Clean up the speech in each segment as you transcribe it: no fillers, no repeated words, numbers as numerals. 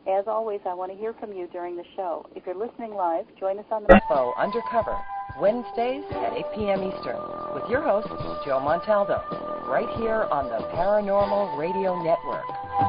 As always, I want to hear from you during the show. If you're listening live, join us on the UFO Undercover, Wednesdays at 8 p.m. Eastern, with your host, Joe Montaldo, right here on the Paranormal Radio Network.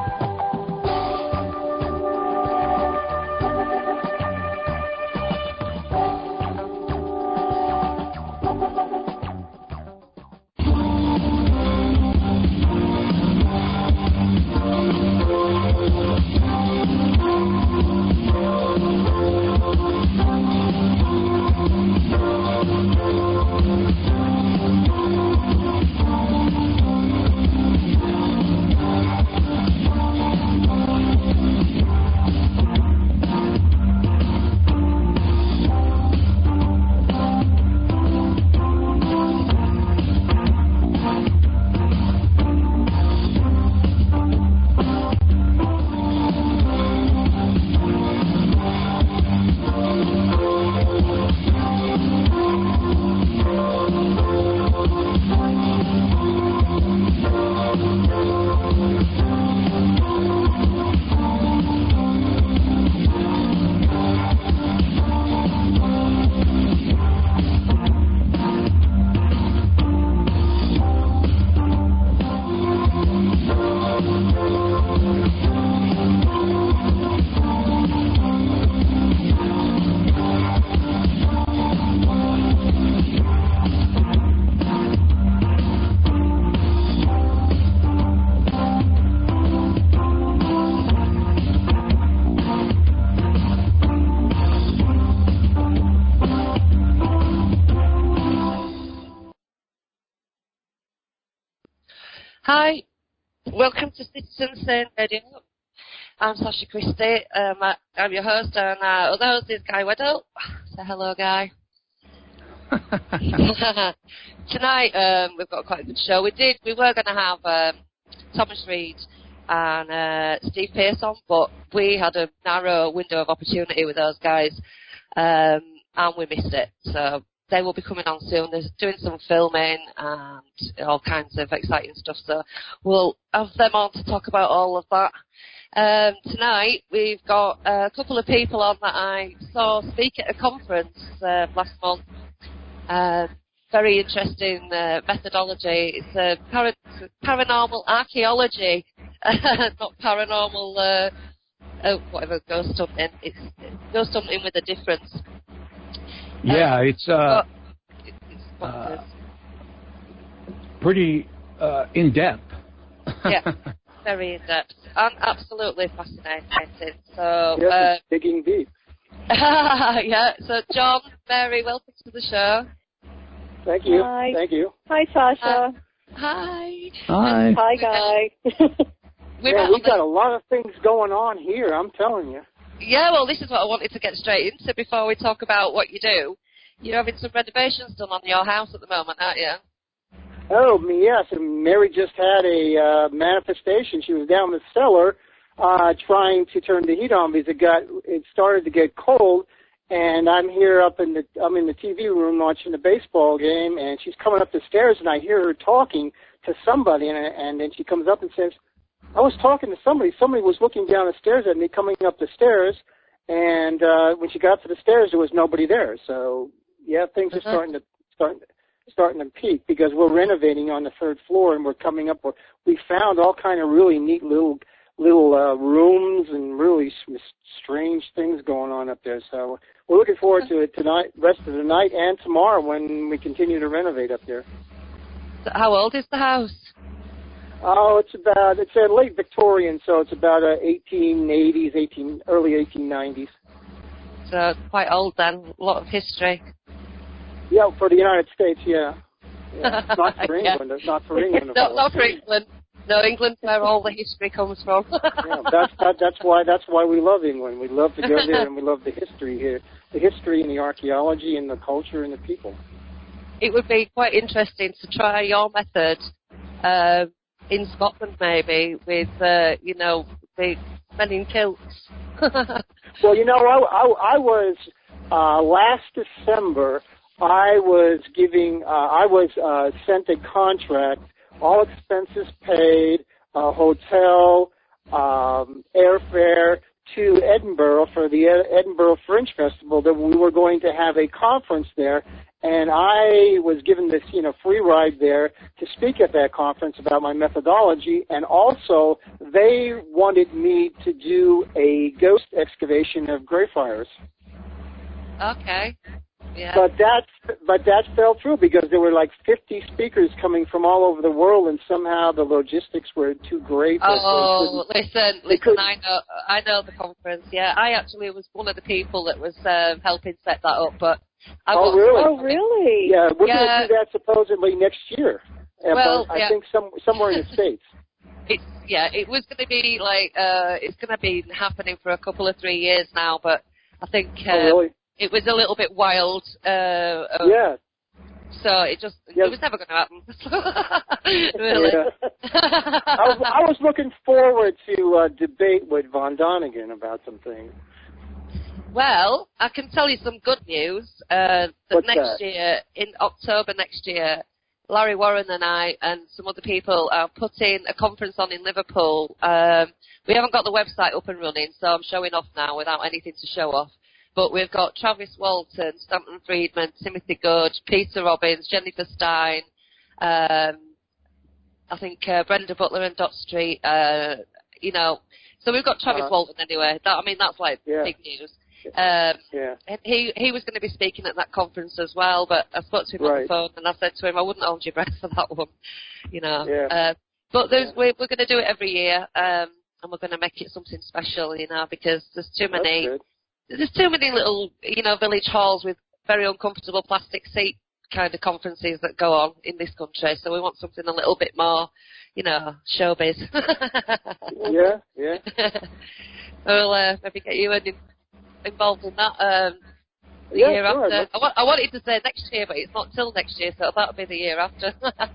Hi, welcome to Citizen Sane Radio. I'm Sasha Christie. I'm your host, and our other host is Guy Weddle. Say hello, Guy. Tonight, we've got quite a good show. We were going to have Thomas Reid and Steve Pearce on, but we had a narrow window of opportunity with those guys, and we missed it. So they will be coming on soon. They're doing some filming and all kinds of exciting stuff. So we'll have them on to talk about all of that. Tonight we've got a couple of people on that I saw speak at a conference last month. Very interesting methodology. It's paranormal archaeology, not paranormal whatever, ghost hunting. It's ghost hunting with a difference. Yeah, it's pretty in-depth. Yeah, very in-depth and absolutely fascinating. So, yes, digging deep. yeah, so John, Mary, welcome to the show. Thank you. Hi. Thank you. Hi, Sasha. Hi. Hi. Hi, Guy. We've got a lot of things going on here, I'm telling you. Yeah, well, this is what I wanted to get straight into before we talk about what you do. You're having some renovations done on your house at the moment, aren't you? Oh, yes, and Mary just had a manifestation. She was down in the cellar trying to turn the heat on because it started to get cold, and I'm here I'm in the TV room watching the baseball game, and she's coming up the stairs, and I hear her talking to somebody, and then she comes up and says, I was talking to somebody. Somebody was looking down the stairs at me coming up the stairs, and when she got to the stairs, there was nobody there. So, yeah, things are starting to peak because we're renovating on the third floor, and we're coming up. We found all kind of really neat little rooms and really strange things going on up there. So we're looking forward to it tonight, rest of the night, and tomorrow when we continue to renovate up there. So how old is the house? Oh, it's a late Victorian, so it's about 1880s, early 1890s. So quite old then, a lot of history. Yeah, for the United States, yeah. Not for England. It's not for England. Not for England. No, England's where all the history comes from. Yeah, that's why we love England. We love to go there, and we love the history here, the history and the archaeology and the culture and the people. It would be quite interesting to try your method in Scotland, maybe with the men in kilts. Well, I was last December. I was sent a contract, all expenses paid, hotel, airfare, to Edinburgh for the Edinburgh Fringe Festival that we were going to have a conference there, and I was given this, free ride there to speak at that conference about my methodology, and also they wanted me to do a ghost excavation of Greyfriars. Okay. Yeah. But that fell through because there were like 50 speakers coming from all over the world, and somehow the logistics were too great. Listen, I know the conference. Yeah, I actually was one of the people that was helping set that up. But really? Yeah, we're going to do that supposedly next year. I think somewhere in the States. It was going to be like it's going to be happening for a couple of 3 years now, but I think. Really? It was a little bit wild. Yeah. So it was never going to happen. Really. Yeah. I was looking forward to debate with Von Donigan about some things. Well, I can tell you some good news. Year, in October next year, Larry Warren and I and some other people are putting a conference on in Liverpool. We haven't got the website up and running, so I'm showing off now without anything to show off. But we've got Travis Walton, Stanton Friedman, Timothy Good, Peter Robbins, Jennifer Stein, I think Brenda Butler and Dot Street, So we've got Travis Walton anyway. That's like big news. And he was going to be speaking at that conference as well, but I spoke to him on the phone and I said to him, I wouldn't hold your breath for that one, But we're going to do it every year, and we're going to make it something special, because there's too many. There's too many little, village halls with very uncomfortable plastic seat kind of conferences that go on in this country. So we want something a little bit more, showbiz. Yeah. We'll maybe get you involved in that the year after. I wanted to say next year, but it's not till next year, so that'll be the year after.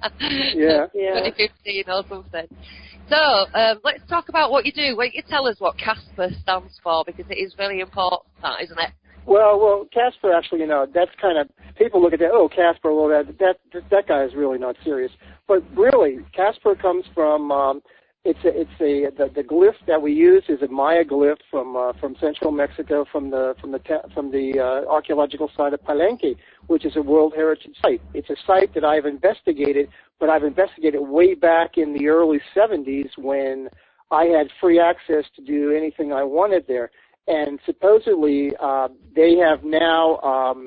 2015 or something. So, let's talk about what you do. Why don't you tell us what CASPER stands for, because it is really important, isn't it? Well, CASPER actually, that's kind of, people look at that, CASPER, well, that guy is really not serious. But really, CASPER comes from, the glyph that we use is a Maya glyph from central Mexico, from the archaeological site of Palenque, which is a World Heritage Site. It's a site that I've investigated, but I've investigated way back in the early 70s when I had free access to do anything I wanted there. And supposedly they have now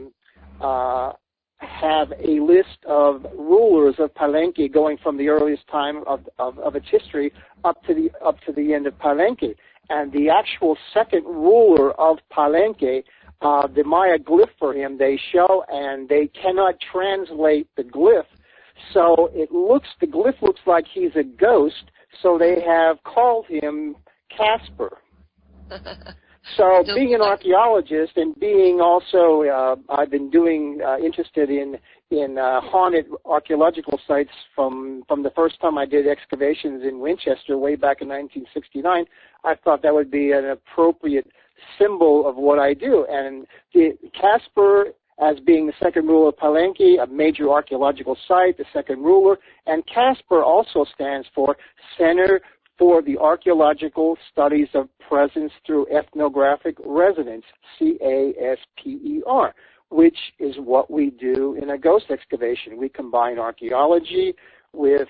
have a list of rulers of Palenque going from the earliest time of its history up to the end of Palenque. And the actual second ruler of Palenque, the Maya glyph for him, they show, and they cannot translate the glyph. So the glyph looks like he's a ghost, so they have called him Casper. So being an archaeologist and being also, I've been interested in haunted archaeological sites from the first time I did excavations in Winchester way back in 1969, I thought that would be an appropriate symbol of what I do. And Casper, as being the second ruler of Palenque, a major archaeological site, the second ruler, and Casper also stands for Center for the Archaeological Studies of Presence through Ethnographic Resonance, CASPER, which is what we do in a ghost excavation. We combine archaeology with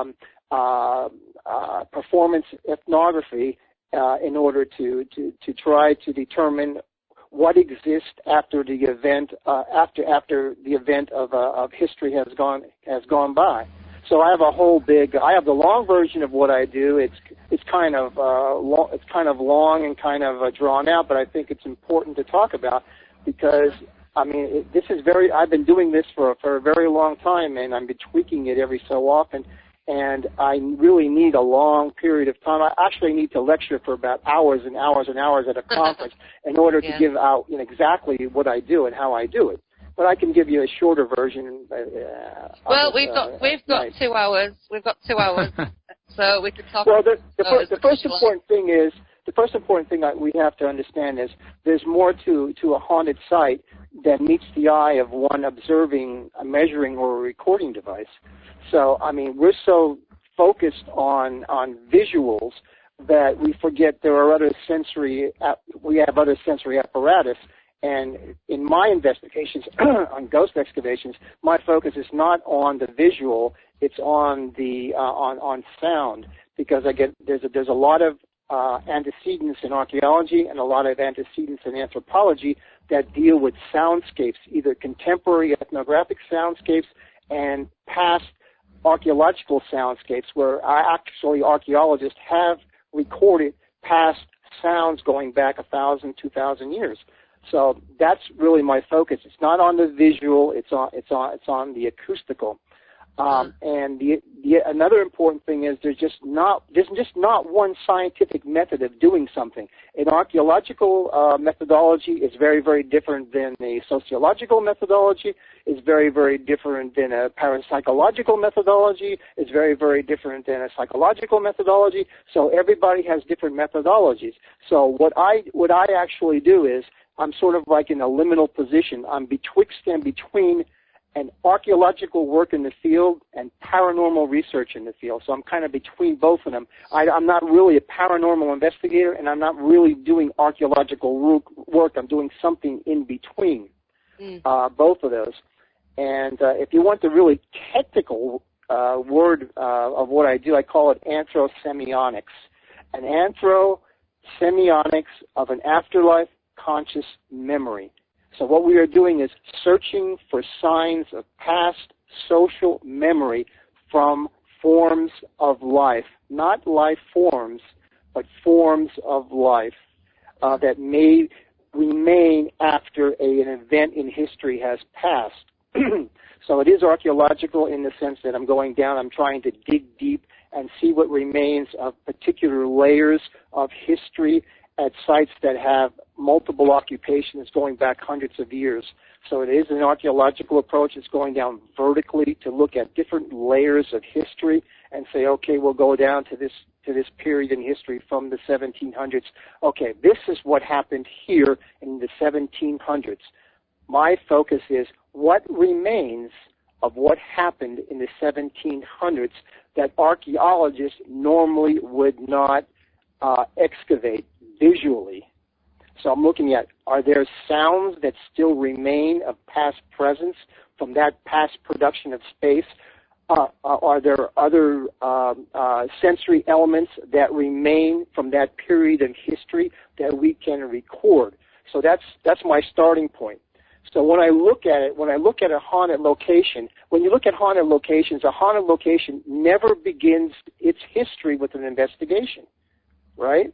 performance ethnography in order to try to determine what exists after the event after the event of history has gone by. So I have the long version of what I do. It's kind of long and kind of drawn out, but I think it's important to talk about because I've been doing this for a very long time, and I've been tweaking it every so often. And I really need a long period of time. I actually need to lecture for about hours and hours and hours at a conference in order to give out exactly what I do and how I do it. But I can give you a shorter version. We've got 2 hours. We've got 2 hours, so we can talk. Well, the first important thing that we have to understand is there's more to a haunted site than meets the eye of one observing a measuring or a recording device. So, we're so focused on visuals, that we forget there are we have other sensory apparatus. And in my investigations on ghost excavations, my focus is not on the visual; it's on the on sound, because there's a lot of antecedents in archaeology and a lot of antecedents in anthropology that deal with soundscapes, either contemporary ethnographic soundscapes and past archaeological soundscapes, where actually archaeologists have recorded past sounds going back 1,000, 2,000 years. So that's really my focus. It's not on the visual; it's on the acoustical. And another important thing is there's just not one scientific method of doing something. An archaeological methodology is very, very different than a sociological methodology. Is very, very different than a parapsychological methodology. Is very, very different than a psychological methodology. So everybody has different methodologies. So what I actually do is I'm sort of like in a liminal position. I'm betwixt and between an archaeological work in the field and paranormal research in the field. So I'm kind of between both of them. I'm not really a paranormal investigator, and I'm not really doing archaeological work. I'm doing something in between both of those. And if you want the really technical word of what I do, I call it anthrosemionics. An anthrosemionics of an afterlife conscious memory. So what we are doing is searching for signs of past social memory from forms of life, not life forms, but forms of life that may remain after an event in history has passed. So it is archaeological in the sense that I'm going down, I'm trying to dig deep and see what remains of particular layers of history at sites that have multiple occupations going back hundreds of years. So it is an archaeological approach. It's going down vertically to look at different layers of history and say, okay, we'll go down to this period in history from the 1700s. Okay, this is what happened here in the 1700s. My focus is what remains of what happened in the 1700s that archaeologists normally would not excavate visually. So I'm looking at, are there sounds that still remain of past presence from that past production of space? Are there other sensory elements that remain from that period of history that we can record? So that's my starting point. So when I look at it, when I look at a haunted location, when you look at haunted locations, a haunted location never begins its history with an investigation, right?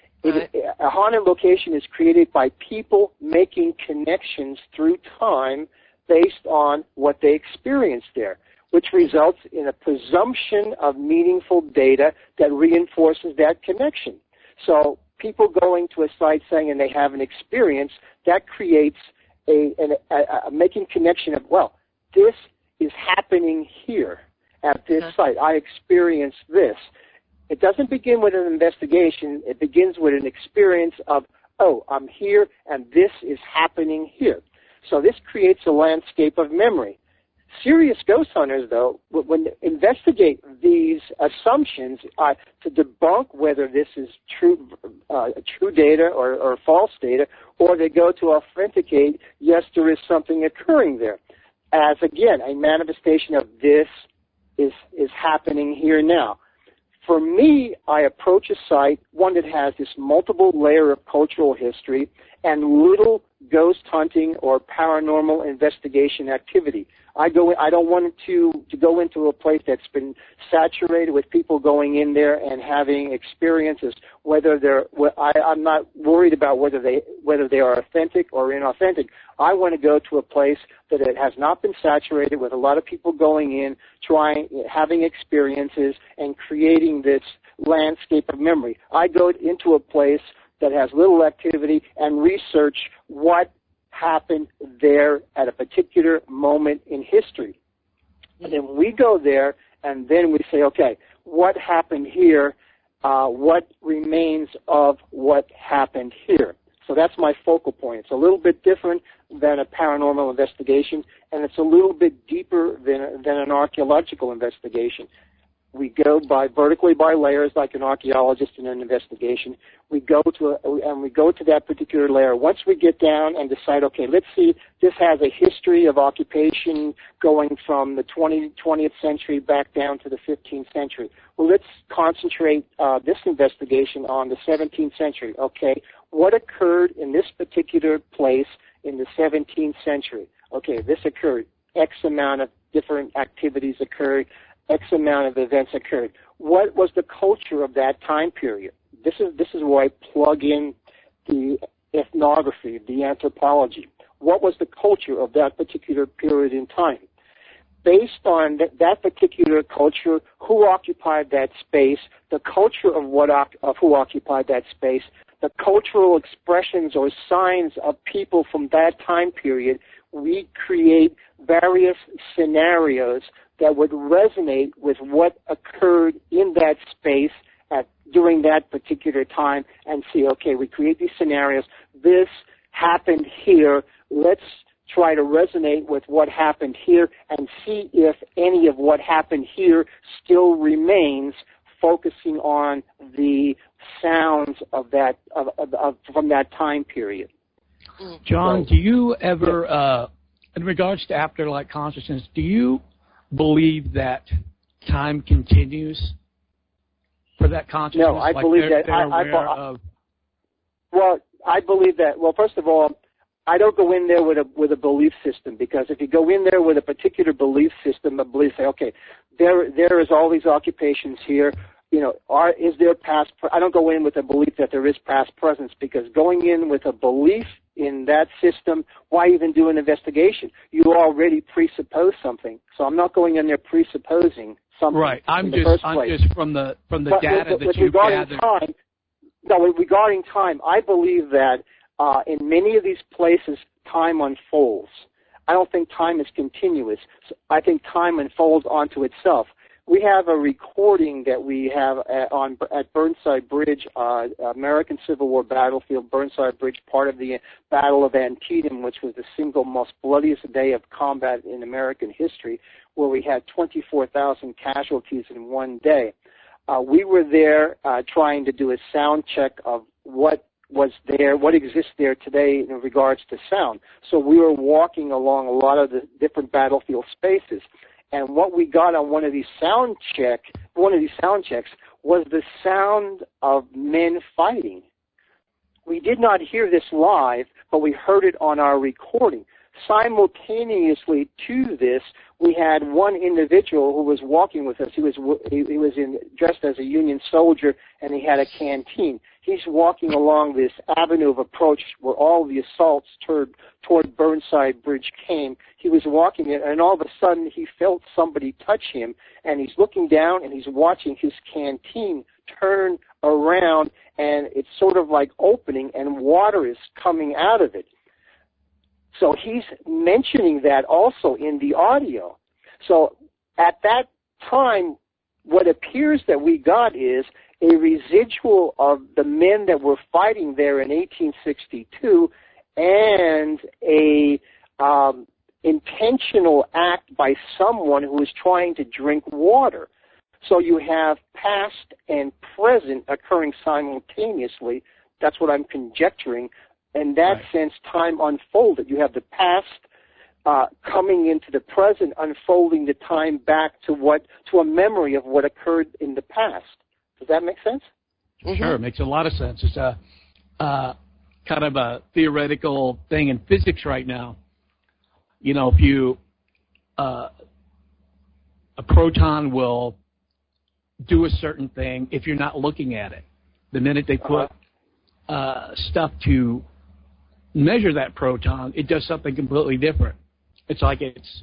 A haunted location is created by people making connections through time based on what they experienced there, which results in a presumption of meaningful data that reinforces that connection. So people going to a site saying and they have an experience, that creates a making connection of, well, this is happening here at this site. I experienced this. It doesn't begin with an investigation. It begins with an experience of, oh, I'm here and this is happening here. So this creates a landscape of memory. Serious ghost hunters, though, when they investigate these assumptions to debunk whether this is true data or false data, or they go to authenticate, yes, there is something occurring there, as, again, a manifestation of this is happening here now. For me, I approach a site, one that has this multiple layer of cultural history and little ghost hunting or paranormal investigation activity. I don't want to go into a place that's been saturated with people going in there and having experiences. I'm not worried about whether they are authentic or inauthentic. I want to go to a place that it has not been saturated with a lot of people going in, having experiences, and creating this landscape of memory. I go into a place that has little activity and research what happened there at a particular moment in history. And then we go there and then we say, okay, what happened here? What remains of what happened here? So that's my focal point. It's a little bit different than a paranormal investigation, and it's a little bit deeper than an archaeological investigation. We go vertically by layers, like an archaeologist in an investigation. We go to that particular layer. Once we get down and decide, okay, let's see, this has a history of occupation going from the 20th century back down to the 15th century. Well, let's concentrate this investigation on the 17th century. Okay, what occurred in this particular place in the 17th century? Okay, this occurred. X amount of different activities occurred. X amount of events occurred. What was the culture of that time period? This is where I plug in the ethnography, the anthropology. What was the culture of that particular period in time? Based on that particular culture, who occupied that space, the culture of who occupied that space, the cultural expressions or signs of people from that time period, we create various scenarios that would resonate with what occurred in that space during that particular time, and see, okay, we create these scenarios. This happened here. Let's try to resonate with what happened here and see if any of what happened here still remains, focusing on the sounds of that from that time period. John, do you ever, in regards to afterlife consciousness, do you believe that time continues for that consciousness? No, I believe that. I believe that. Well, first of all, I don't go in there with a belief system, because if you go in there with a particular belief system, say, okay, there is all these occupations here. You know, is there past? I don't go in with a belief that there is past presence, because going in with a belief in that system, why even do an investigation? You already presuppose something. So I'm not going in there presupposing something. Right. I'm just from the data that you've gathered. Regarding time, I believe that in many of these places, time unfolds. I don't think time is continuous. I think time unfolds onto itself. We have a recording that we have at Burnside Bridge, American Civil War battlefield, Burnside Bridge, part of the Battle of Antietam, which was the single most bloodiest day of combat in American history, where we had 24,000 casualties in one day. We were there trying to do a sound check of what was there, what exists there today in regards to sound. So we were walking along a lot of the different battlefield spaces. And what we got on one of these sound checks was the sound of men fighting. We did not hear this live, but we heard it on our recording. Simultaneously to this, we had one individual who was walking with us. He was dressed as a Union soldier, and he had a canteen. He's walking along this avenue of approach where all the assaults toward Burnside Bridge came. He was walking it, and all of a sudden he felt somebody touch him, and he's looking down and he's watching his canteen turn around, and it's sort of like opening, and water is coming out of it. So he's mentioning that also in the audio. So at that time, what appears that we got is a residual of the men that were fighting there in 1862 and a intentional act by someone who was trying to drink water. So you have past and present occurring simultaneously. That's what I'm conjecturing. In that sense, time unfolded. You have the past coming into the present, unfolding the time back to a memory of what occurred in the past. Does that make sense? Sure, it makes a lot of sense. It's a kind of a theoretical thing in physics right now. You know, if you a proton will do a certain thing if you're not looking at it. The minute they put stuff to measure that proton, it does something completely different. It's like it's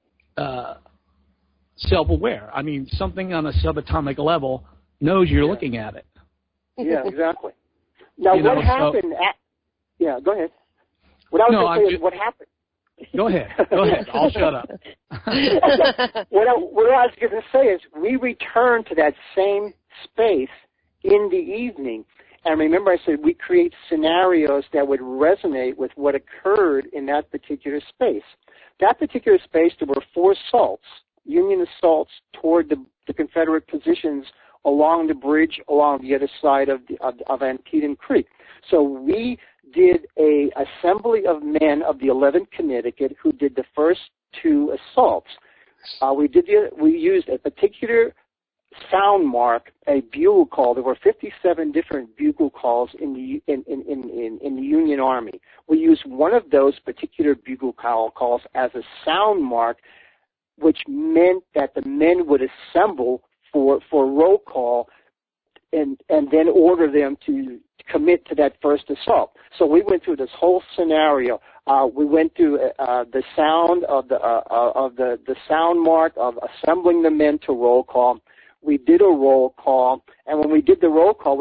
self-aware. I mean, something on a subatomic level knows you're looking at it. Yeah, exactly. Now, what happened? Go ahead. What I was going to say is what happened. Go ahead. I'll shut up. What I was going to say is we returned to that same space in the evening. And remember, I said we create scenarios that would resonate with what occurred in that particular space. That particular space, there were 4 salts. Union assaults toward the Confederate positions along the bridge along the other side of Antietam Creek. So we did a assembly of men of the 11th Connecticut who did the first two assaults. We used a particular sound mark, a bugle call. There were 57 different bugle calls in the Union Army. We used one of those particular bugle calls as a sound mark, which meant that the men would assemble for roll call and then order them to commit to that first assault. So we went through this whole scenario. We went through the sound of the sound mark of assembling the men to roll call. We did a roll call, and when we did the roll call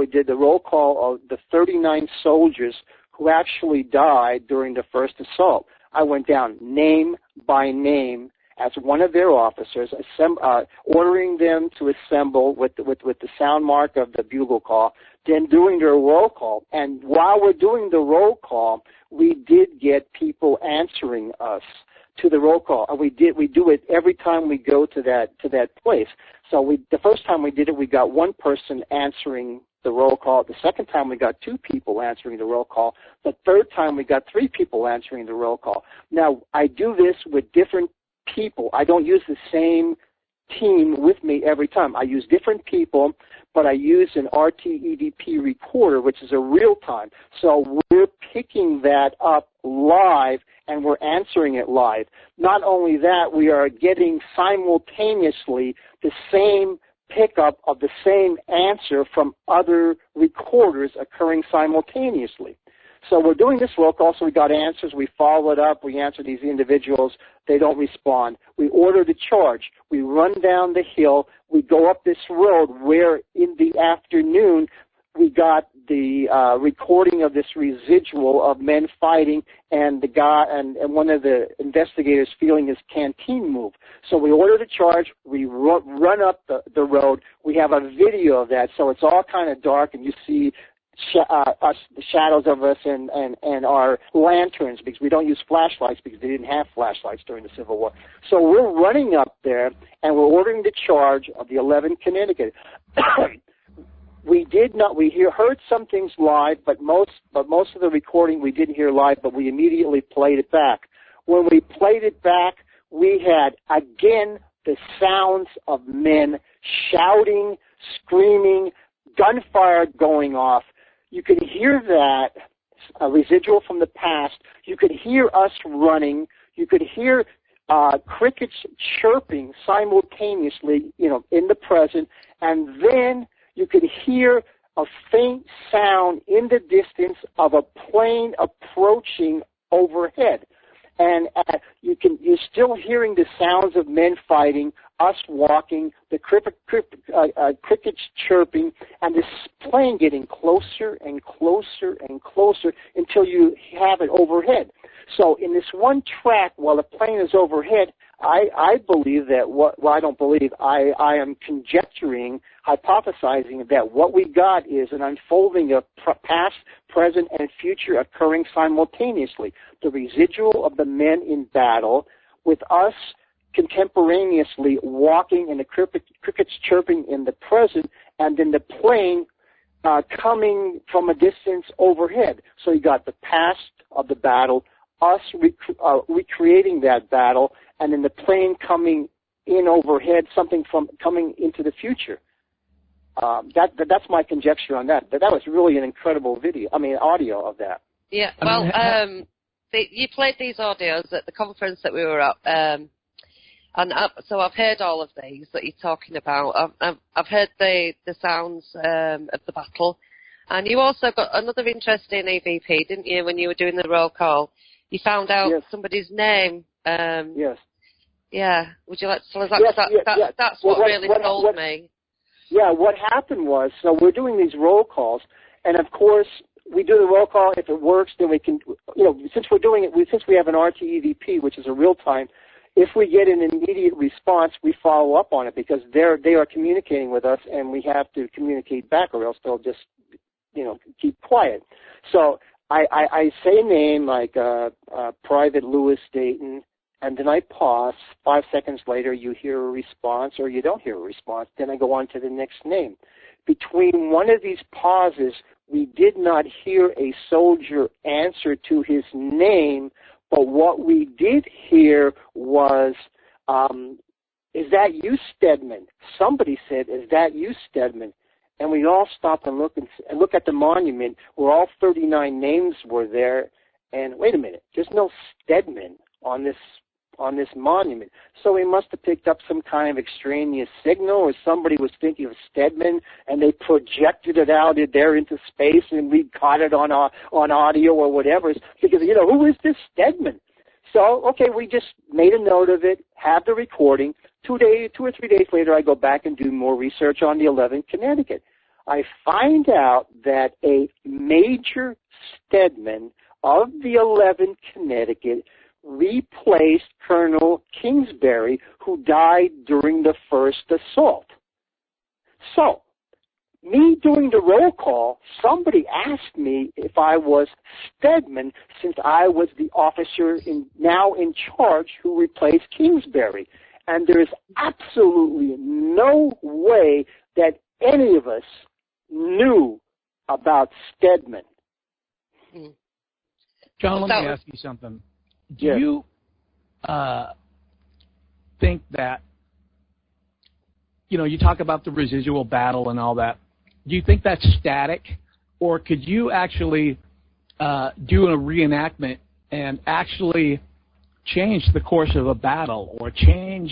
of the 39 soldiers who actually died during the first assault. I went down name by name as one of their officers, ordering them to assemble with the sound mark of the bugle call, then doing their roll call. And while we're doing the roll call, we did get people answering us to the roll call. And we do it every time we go to that place. So the first time we did it, we got one person answering the roll call. The second time we got two people answering the roll call. The third time we got three people answering the roll call. Now, I do this with different people. I don't use the same team with me every time. I use different people, but I use an RT-EVP recorder, which is a real time. So we're picking that up live and we're answering it live. Not only that, we are getting simultaneously the same pickup of the same answer from other recorders occurring simultaneously. So we're doing this roll call, so we got answers, we follow it up, we answer these individuals, they don't respond. We order the charge, we run down the hill, we go up this road where in the afternoon we got the recording of this residual of men fighting and the guy and one of the investigators feeling his canteen move. So we order the charge, we run up the road, we have a video of that, so it's all kind of dark and you see the shadows of us and our lanterns, because we don't use flashlights because they didn't have flashlights during the Civil War. So we're running up there and we're ordering the charge of the 11th Connecticut. We heard some things live, but most of the recording we didn't hear live, but we immediately played it back. When we played it back, we had again the sounds of men shouting, screaming, gunfire going off. You could hear that residual from the past. You could hear us running. You could hear crickets chirping simultaneously, in the present. And then you could hear a faint sound in the distance of a plane approaching overhead. And you're still hearing the sounds of men fighting, us walking, the crickets chirping, and this plane getting closer and closer and closer until you have it overhead. So in this one track, while the plane is overhead, I believe that I am conjecturing, hypothesizing that what we got is an unfolding of past, present, and future occurring simultaneously. The residual of the men in battle with us contemporaneously walking and the crickets chirping in the present, and then the plane coming from a distance overhead. So you got the past of the battle, us recreating that battle, and then the plane coming in overhead, something from coming into the future. That's my conjecture on that. That was really an incredible audio of that. Yeah, well, you played these audios at the conference that we were at, so I've heard all of these that you're talking about. I've heard the sounds of the battle, and you also got another interesting EVP, didn't you? When you were doing the roll call, you found out somebody's name. Yes. Yeah. Would you like to tell us that? That's what really told me. Yeah. What happened was, so we're doing these roll calls, and of course we do the roll call. If it works, then we can, since we're doing it, since we have an RT-EVP, which is a real time. If we get an immediate response, we follow up on it because they are communicating with us, and we have to communicate back, or else they'll just, keep quiet. So I say a name like Private Lewis Dayton, and then I pause. 5 seconds later, you hear a response, or you don't hear a response. Then I go on to the next name. Between one of these pauses, we did not hear a soldier answer to his name, but what we did hear was, is that you, Stedman? Somebody said, is that you, Stedman? And we all stopped and look at the monument where all 39 names were there. And wait a minute, there's no Stedman on this monument. So we must have picked up some kind of extraneous signal, or somebody was thinking of Stedman and they projected it out there into space, and we caught it on audio or whatever. Because, who is this Stedman? So, okay, we just made a note of it, have the recording. 2 or 3 days later, I go back and do more research on the 11th Connecticut. I find out that a Major Stedman of the 11th Connecticut replaced Colonel Kingsbury, who died during the first assault. So, me doing the roll call, somebody asked me if I was Stedman, since I was the officer now in charge who replaced Kingsbury. And there is absolutely no way that any of us knew about Stedman. John, let me ask you something. Do you think that, you talk about the residual battle and all that, do you think that's static, or could you actually do a reenactment and actually change the course of a battle, or change,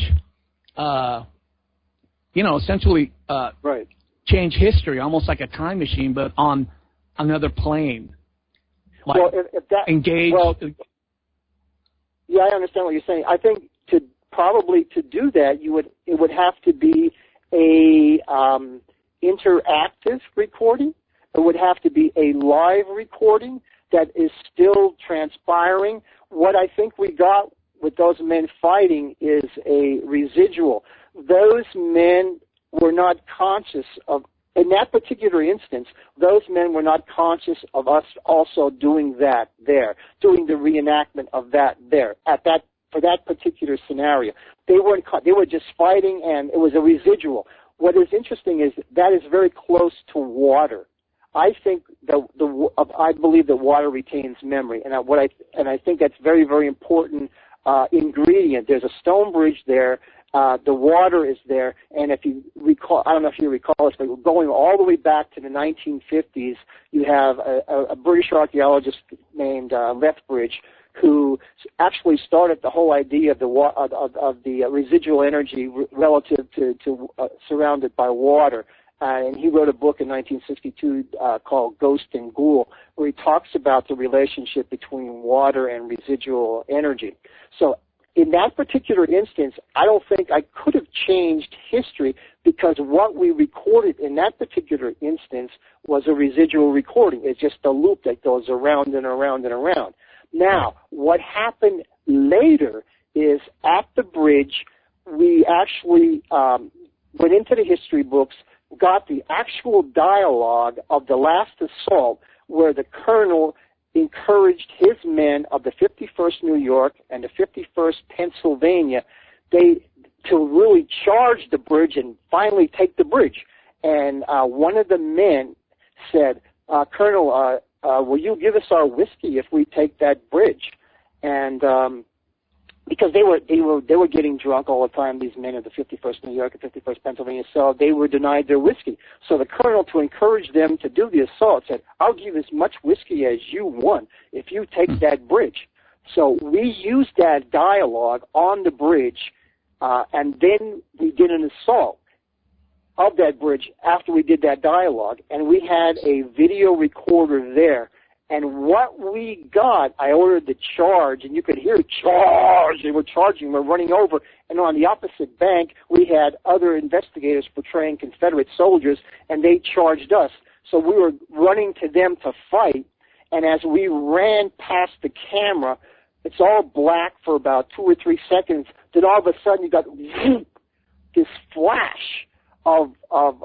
essentially right. change history, almost like a time machine, but on another plane? Like, well, if that engage. Well, yeah, I understand what you're saying. I think to do that, it would have to be a interactive recording. It would have to be a live recording that is still transpiring. What I think we got with those men fighting is a residual. Those men were not conscious of, in that particular instance, those men were not conscious of us also doing that there, doing the reenactment of that there, for that particular scenario. They were just fighting, and it was a residual. What is interesting is that is very close to water. I think I believe that water retains memory, and I think that's very, very important ingredient. There's a stone bridge there. The water is there, and if you recall, I don't know if you recall this, but going all the way back to the 1950s, you have a British archaeologist named Lethbridge, who actually started the whole idea of the residual energy relative to surrounded by water. And he wrote a book in 1962 called Ghost and Ghoul, where he talks about the relationship between water and residual energy. So in that particular instance, I don't think I could have changed history, because what we recorded in that particular instance was a residual recording. It's just a loop that goes around and around and around. Now, what happened later is at the bridge, we actually went into the history books, got the actual dialogue of the last assault, where the colonel encouraged his men of the 51st New York and the 51st Pennsylvania to really charge the bridge and finally take the bridge. And one of the men said, Colonel, will you give us our whiskey if we take that bridge? And because they were getting drunk all the time, these men of the 51st New York and 51st Pennsylvania, so they were denied their whiskey. So the colonel, to encourage them to do the assault, said, I'll give as much whiskey as you want if you take that bridge. So we used that dialogue on the bridge, and then we did an assault of that bridge after we did that dialogue, and we had a video recorder there. And what we got, I ordered the charge, and you could hear charge. They were charging. We're running over. And on the opposite bank, we had other investigators portraying Confederate soldiers, and they charged us. So we were running to them to fight. And as we ran past the camera, it's all black for about 2 or 3 seconds. Then all of a sudden, you got this flash of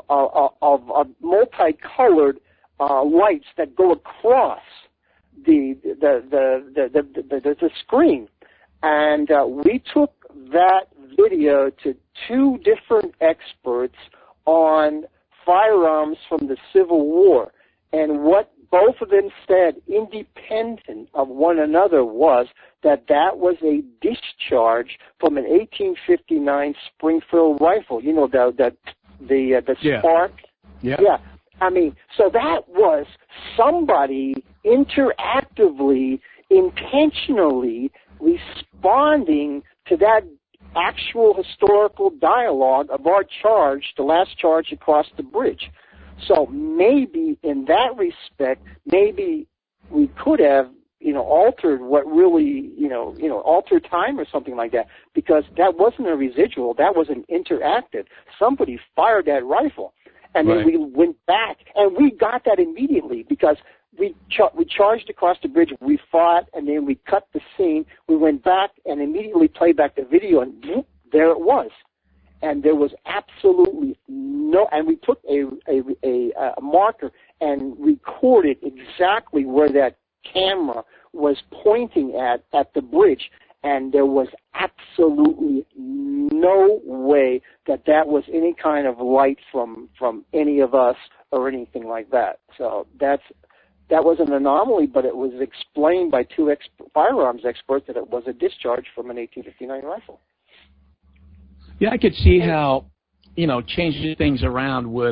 multicolored lights that go across the screen, And we took that video to 2 different experts on firearms from the Civil War. And what both of them said, independent of one another, was that was a discharge from an 1859 Springfield rifle. You know, the spark. Yeah. I mean, so that was somebody interactively, intentionally responding to that actual historical dialogue of our charge, the last charge across the bridge. So maybe in that respect, maybe we could have, altered what really, altered time or something like that, because that wasn't a residual, that was an interactive. Somebody fired that rifle, and then we went back, and we got that immediately because we charged across the bridge, we fought, and then we cut the scene. We went back and immediately played back the video, and there it was. And there was absolutely no, and we took a marker and recorded exactly where that camera was pointing at the bridge, and there was absolutely no way that was any kind of light from any of us or anything like that. So that was an anomaly, but it was explained by 2 firearms experts that it was a discharge from an 1859 rifle. Yeah, I could see how, changing things around would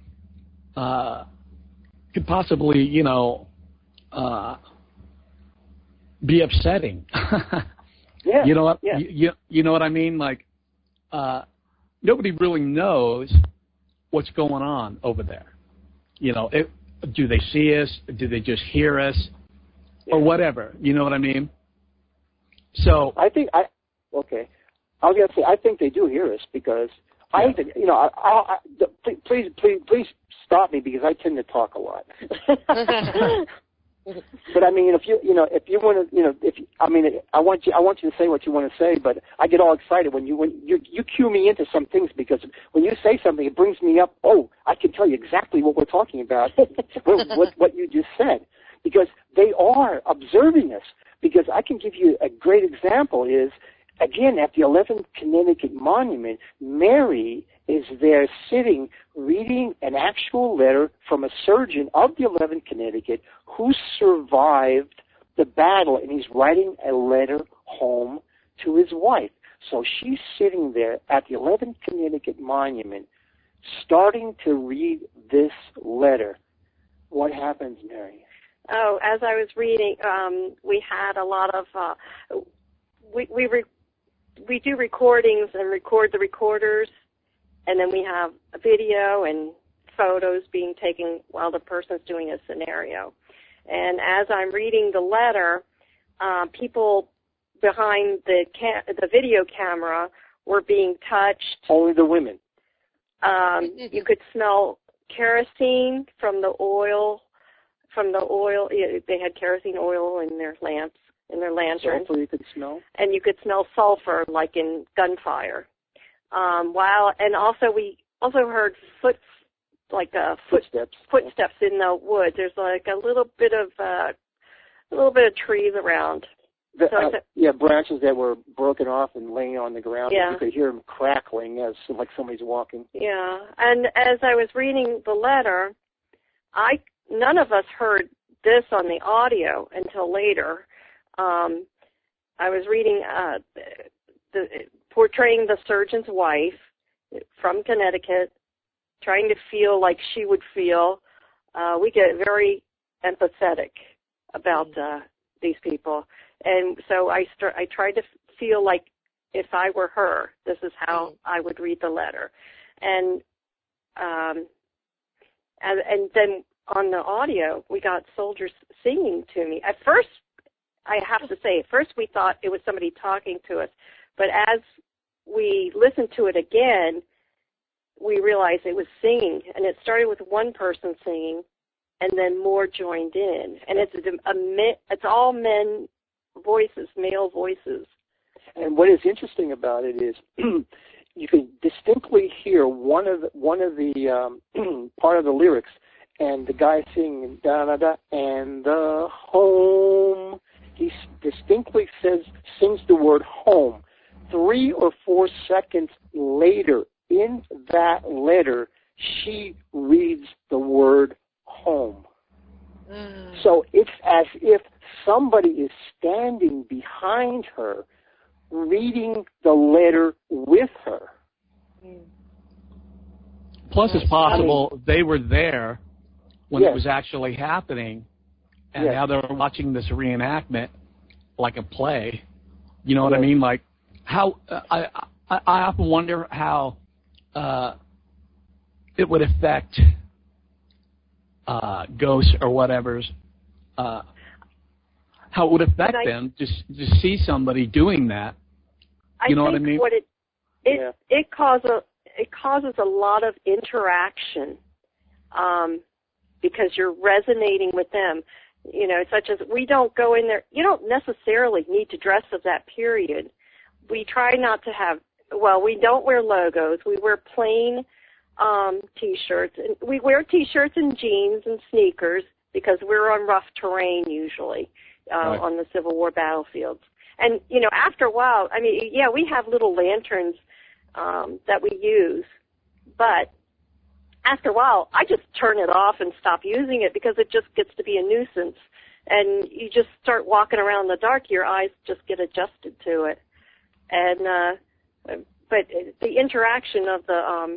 could possibly, be upsetting. Yeah. You know what? Yeah. You know what I mean? Like, nobody really knows what's going on over there. Do they see us? Do they just hear us? Or whatever. You know what I mean? So I was going to say, I think they do hear us because I think, please stop me because I tend to talk a lot. But I mean, if you want to, I want you to say what you want to say, but I get all excited when you cue me into some things, because when you say something, it brings me up. Oh, I can tell you exactly what we're talking about, what you just said, because they are observing us. Because I can give you a great example is, again, at the 11th Connecticut Monument, Mary is there sitting, reading an actual letter from a surgeon of the 11th Connecticut who survived the battle, and he's writing a letter home to his wife. So she's sitting there at the 11th Connecticut Monument, starting to read this letter. What happens, Mary? Oh, as I was reading, we had a lot of, we do recordings and record the recorders, and then we have a video and photos being taken while the person's doing a scenario. And as I'm reading the letter, people behind the video camera were being touched. Only the women. You could smell kerosene from the oil. They had kerosene oil in their lamps, in their lanterns. Sulfur you could smell? And you could smell sulfur, like in gunfire. And also we also heard footsteps in the woods. There's like a little bit of trees around. Branches that were broken off and laying on the ground. Yeah. You could hear them crackling as like somebody's walking. Yeah, and as I was reading the letter, none of us heard this on the audio until later. I was reading portraying the surgeon's wife from Connecticut, trying to feel like she would feel. We get very empathetic about these people, and so I tried to feel like if I were her, this is how I would read the letter, and then on the audio we got soldiers singing to me. At first, I have to say, we thought it was somebody talking to us, but as we listened to it again, we realized it was singing, and it started with one person singing, and then more joined in, and it's all men voices, male voices. And what is interesting about it is you can distinctly hear one of the part of the lyrics, and the guy singing da da da and the home. He distinctly says sings the word home. 3 or 4 seconds later, in that letter, she reads the word home. So it's as if somebody is standing behind her, reading the letter with her. Plus, it's possible they were there when Yes. it was actually happening, and Yes. now they're watching this reenactment like a play. You know what Yes. I mean? Like how I often wonder how it would affect ghosts or whatever's how it would affect them to see somebody doing that. You know what I mean? What it causes a lot of interaction because you're resonating with them. You know, such as we don't go in there. You don't necessarily need to dress of that period. We try not to have. Well, we don't wear logos. We wear plain T-shirts. And we wear T-shirts and jeans and sneakers because we're on rough terrain usually Right. on the Civil War battlefields. And, you know, after a while, I mean, yeah, we have little lanterns that we use, but after a while, I just turn it off and stop using it because it just gets to be a nuisance. And you just start walking around in the dark, your eyes just get adjusted to it. And but the interaction of the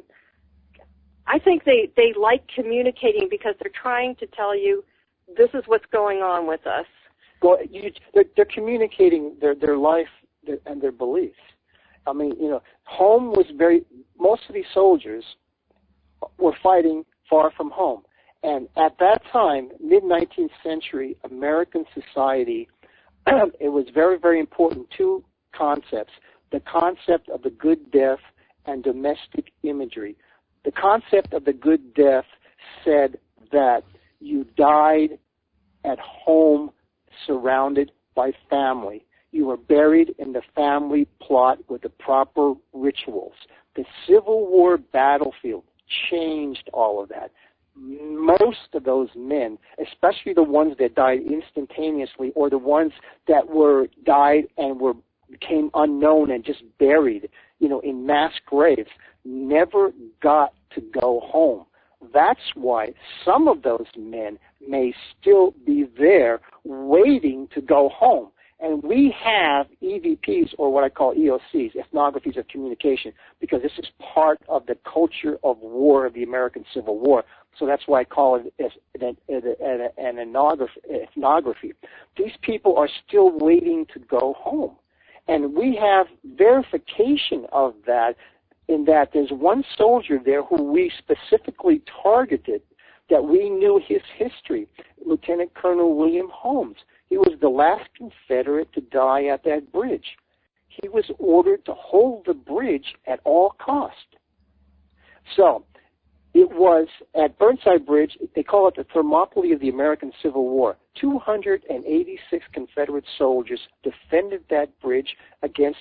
I think they like communicating because they're trying to tell you this is what's going on with us. Well, they're communicating their life and their beliefs. I mean, you know, home was most of these soldiers were fighting far from home. And at that time, mid-19th century American society, it was very, very important, 2 concepts. The concept of the good death and domestic imagery. The concept of the good death said that you died at home surrounded by family. You were buried in the family plot with the proper rituals. The Civil War battlefield changed all of that. Most of those men, especially the ones that died instantaneously or the ones that died and became unknown and just buried, you know, in mass graves, never got to go home. That's why some of those men may still be there waiting to go home. And we have EVPs, or what I call EOCs, ethnographies of communication, because this is part of the culture of war of the American Civil War. So that's why I call it an ethnography. These people are still waiting to go home. And we have verification of that in that there's one soldier there who we specifically targeted, that we knew his history, Lieutenant Colonel William Holmes. He was the last Confederate to die at that bridge. He was ordered to hold the bridge at all cost. So it was at Burnside Bridge, they call it the Thermopylae of the American Civil War. 286 Confederate soldiers defended that bridge against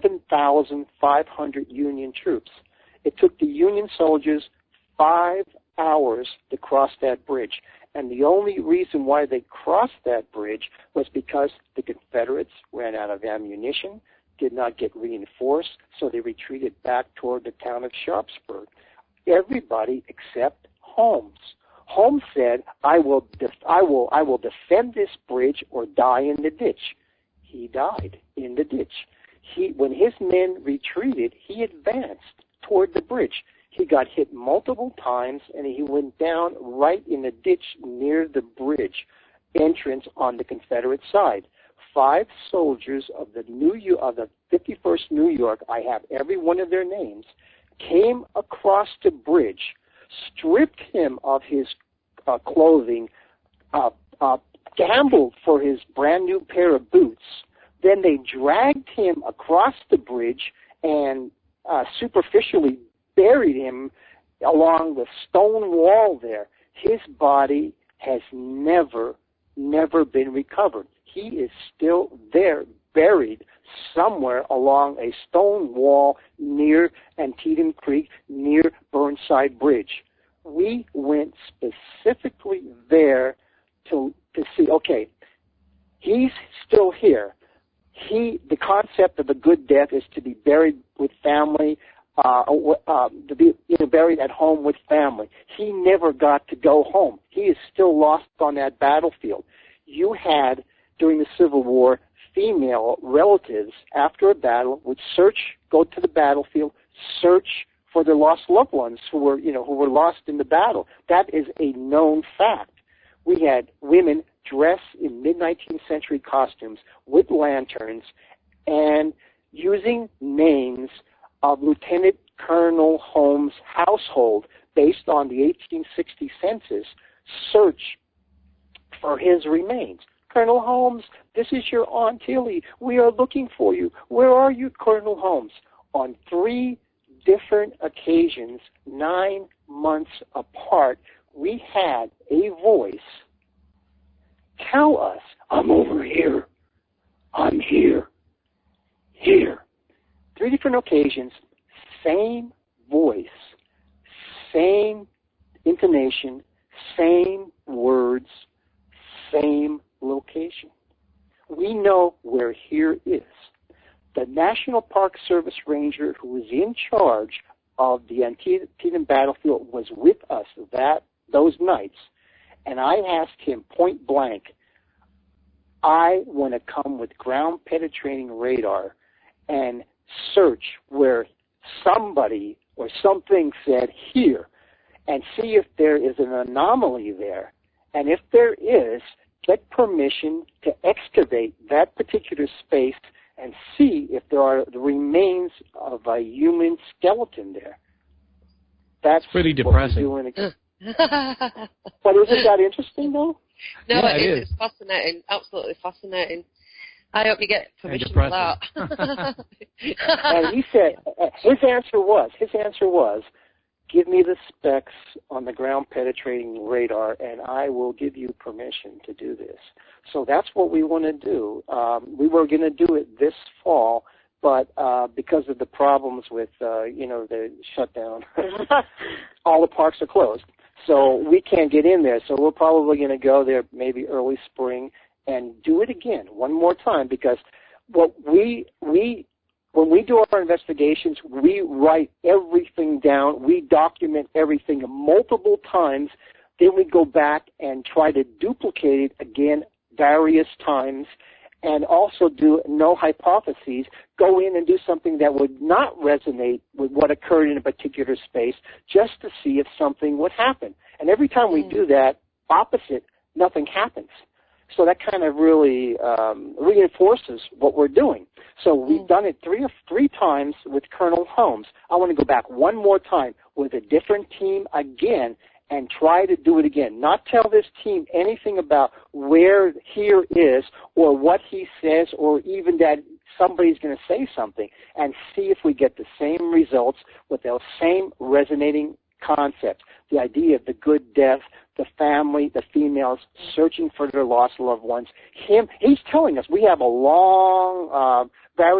11,500 Union troops. It took the Union soldiers 5 hours to cross that bridge. And the only reason why they crossed that bridge was because the Confederates ran out of ammunition, did not get reinforced, so they retreated back toward the town of Sharpsburg. Everybody except Holmes. Holmes said, I will defend this bridge or die in the ditch. He died in the ditch. When his men retreated, he advanced toward the bridge. He got hit multiple times, and he went down right in the ditch near the bridge entrance on the Confederate side. 5 soldiers of the 51st New York, I have every one of their names, came across the bridge, stripped him of his clothing, gambled for his brand new pair of boots. Then they dragged him across the bridge and superficially buried him along the stone wall there. His body has never been recovered. He is still there, buried somewhere along a stone wall near Antietam Creek, near Burnside Bridge. We went specifically there to see, okay, he's still here. The concept of a good death is to be buried with family, to be buried at home with family. He never got to go home. He is still lost on that battlefield. You had, during the Civil War, female relatives after a battle would go to the battlefield, search for their lost loved ones who were lost in the battle. That is a known fact. We had women dress in mid-19th century costumes with lanterns and using names of Lieutenant Colonel Holmes' household based on the 1860 census, search for his remains. Colonel Holmes, this is your Aunt Tilly. We are looking for you. Where are you, Colonel Holmes? On 3 different occasions, 9 months apart, we had a voice tell us, I'm over here. I'm here. Here. 3 different occasions, same voice, same intonation, same words, same location. We know where here is. The National Park Service ranger who was in charge of the Antietam battlefield was with us those nights, and I asked him point blank, I want to come with ground penetrating radar and search where somebody or something said here and see if there is an anomaly there. And if there is, get permission to excavate that particular space and see if there are the remains of a human skeleton there. That's pretty depressing. But isn't that interesting, though? No, yeah, it is. It's fascinating. Absolutely fascinating. I hope you get permission for that. And he said, his answer was, give me the specs on the ground penetrating radar and I will give you permission to do this. So that's what we want to do. We were going to do it this fall, but because of the problems with, the shutdown, all the parks are closed. So we can't get in there. So we're probably going to go there maybe early spring and do it again one more time, because what when we do our investigations, we write everything down. We document everything multiple times. Then we go back and try to duplicate it again various times, and also do no hypotheses, go in and do something that would not resonate with what occurred in a particular space, just to see if something would happen. And every time we do that, opposite, nothing happens. So that kind of really reinforces what we're doing. So we've done it three times with Colonel Holmes. I want to go back one more time with a different team again and try to do it again. Not tell this team anything about where here is or what he says or even that somebody's going to say something, and see if we get the same results with those same resonating concepts. The idea of the good death, the family, the females searching for their lost loved ones. He's telling us we have a long,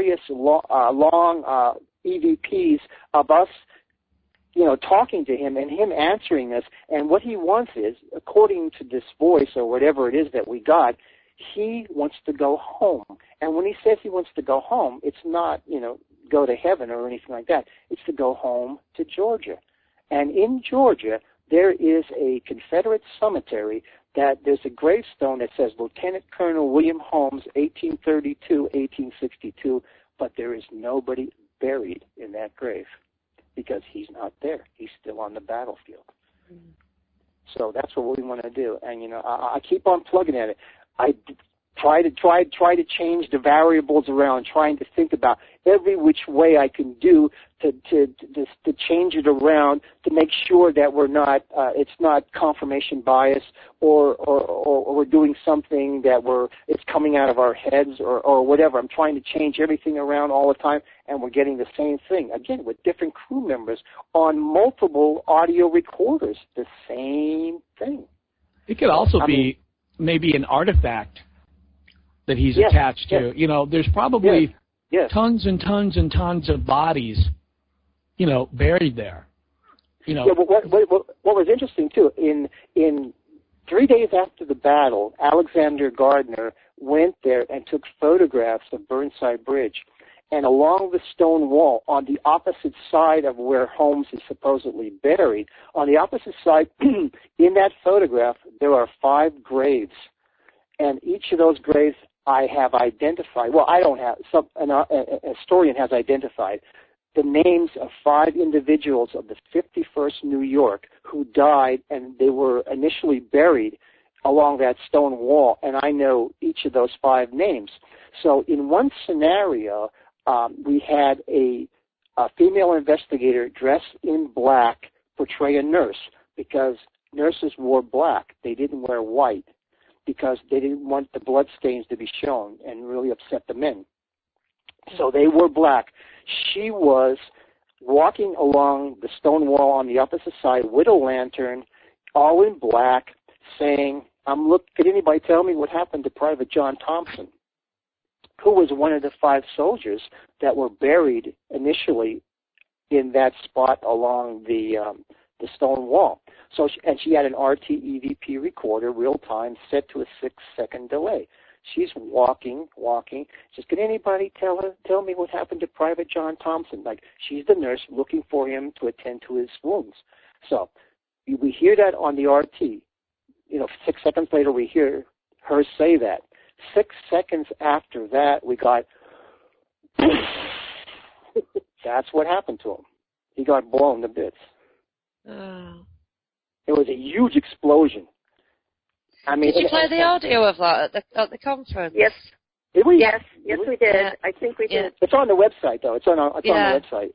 EVPs of us, talking to him and him answering us. And what he wants is, according to this voice or whatever it is that we got, he wants to go home. And when he says he wants to go home, it's not, go to heaven or anything like that. It's to go home to Georgia. And in Georgia, there is a Confederate cemetery that there's a gravestone that says Lieutenant Colonel William Holmes, 1832, 1862, but there is nobody buried in that grave because he's not there. He's still on the battlefield. Mm-hmm. So that's what we want to do. And, I keep on plugging at it. I try to change the variables around, trying to think about every which way I can do to change it around to make sure that we're not it's not confirmation bias or we're doing something that it's coming out of our heads or whatever. I'm trying to change everything around all the time, and we're getting the same thing again with different crew members on multiple audio recorders. The same thing. It could also be maybe an artifact that he's attached to. There's probably tons and tons and tons of bodies, buried there. Yeah, but what was interesting too, in 3 days after the battle, Alexander Gardner went there and took photographs of Burnside Bridge. And along the stone wall, on the opposite side of where Holmes is supposedly buried, on the opposite side, in that photograph, there are 5 graves. And each of those graves I have identified. Well, I don't have. A historian has identified the names of 5 individuals of the 51st New York who died, and they were initially buried along that stone wall. And I know each of those 5 names. So in one scenario, we had a female investigator dressed in black portray a nurse, because nurses wore black. They didn't wear white because they didn't want the blood stains to be shown and really upset the men. So they wore black. She was walking along the stone wall on the opposite side with a lantern, all in black, saying, could anybody tell me what happened to Private John Thompson, who was one of the 5 soldiers that were buried initially in that spot along the stone wall. So, she had an RT EVP recorder, real time, set to a 6-second delay. She's walking. Says, "Can anybody tell me what happened to Private John Thompson?" Like, she's the nurse looking for him to attend to his wounds. So we hear that on the RT. 6 seconds later, we hear her say that. 6 seconds after that, we got, that's what happened to him. He got blown to bits. Oh. It was a huge explosion. I mean, did you play the audio of that at the conference? Yes. Did we? Yes, we did. Yeah. I think we did. It's on the website, though. It's on the website.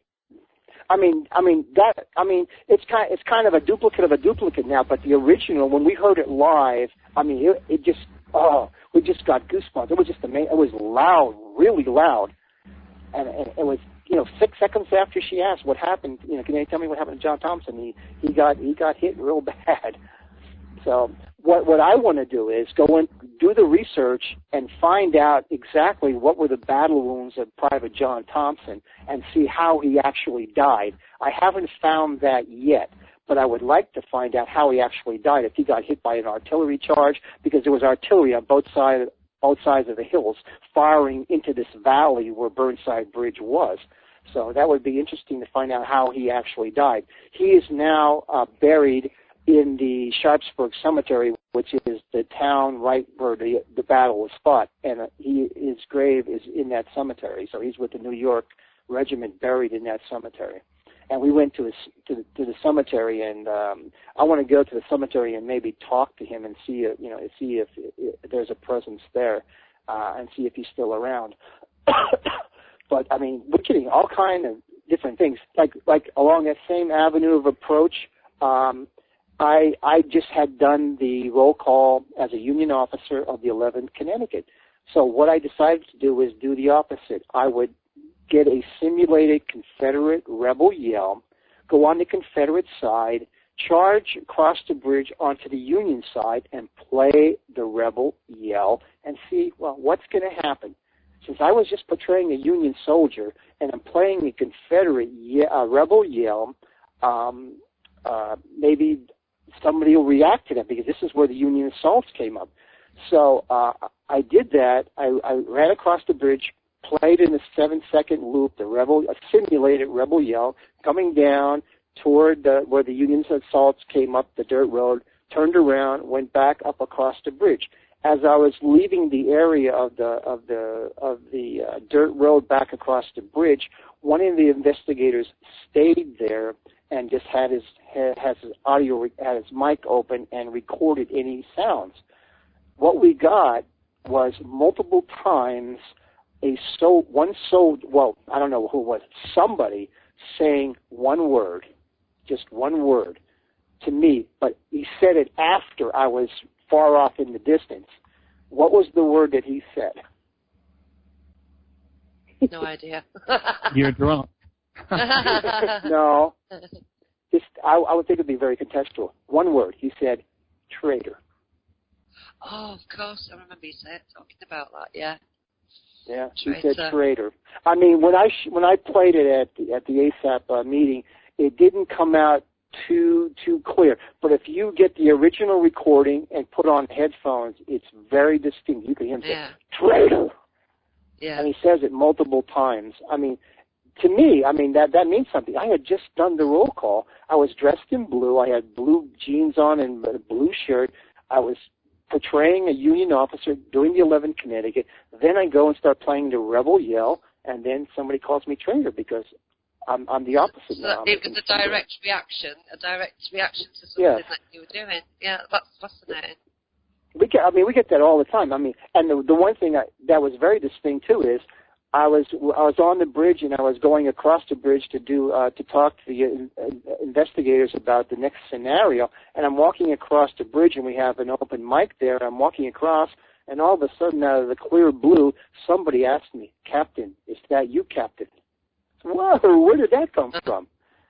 It's kind of a duplicate of a duplicate now, but the original, when we heard it live, we just got goosebumps. It was just amazing. It was loud, really loud, and it was, 6 seconds after she asked what happened. Can you tell me what happened to John Thompson? He got hit real bad. So what I want to do is go and do the research and find out exactly what were the battle wounds of Private John Thompson and see how he actually died. I haven't found that yet, but I would like to find out how he actually died, if he got hit by an artillery charge, because there was artillery on both sides of the hills firing into this valley where Burnside Bridge was. So that would be interesting to find out how he actually died. He is now buried in the Sharpsburg Cemetery, which is the town right where the battle was fought, and his grave is in that cemetery. So he's with the New York Regiment, buried in that cemetery. And we went to the cemetery, and I want to go to the cemetery and maybe talk to him and see if there's a presence there, and see if he's still around. But we're getting all kind of different things, like along that same avenue of approach. I just had done the roll call as a Union officer of the 11th Connecticut. So what I decided to do was do the opposite. I would get a simulated Confederate rebel yell, go on the Confederate side, charge across the bridge onto the Union side, and play the rebel yell and see, what's going to happen. Since I was just portraying a Union soldier and I'm playing the Confederate rebel yell, maybe somebody will react to that, because this is where the Union assaults came up. So I did that. I ran across the bridge, played in a 7-second loop a simulated rebel yell, coming down toward where the Union assaults came up the dirt road, turned around, went back up across the bridge. As I was leaving the area of the dirt road back across the bridge, one of the investigators stayed there and just had his mic open and recorded any sounds. What we got was multiple times I don't know who it was, somebody saying one word, just one word to me, but he said it after I was far off in the distance. What was the word that he said? No idea. You're drunk. No. I would think it would be very contextual. One word. He said, traitor. Oh, of course. I remember you talking about that, yeah. Yeah, he said traitor. When I played it at the ASAP meeting, it didn't come out too clear. But if you get the original recording and put on headphones, it's very distinct. You can hear him say, "Traitor," and he says it multiple times. I mean, to me, I mean that means something. I had just done the roll call. I was dressed in blue. I had blue jeans on and a blue shirt. I was portraying a Union officer doing the 11 Connecticut. Then I go and start playing the rebel yell, and then somebody calls me traitor because I'm the opposite now. It was a direct reaction to something that you were doing. Yeah, that's fascinating. We get that all the time. I mean, and the one thing that was very distinct too is I was on the bridge and I was going across the bridge to talk to the investigators about the next scenario. And I'm walking across the bridge and we have an open mic there. I'm walking across, and all of a sudden, out of the clear blue, somebody asked me, "Captain, is that you, Captain?" Whoa, where did that come from?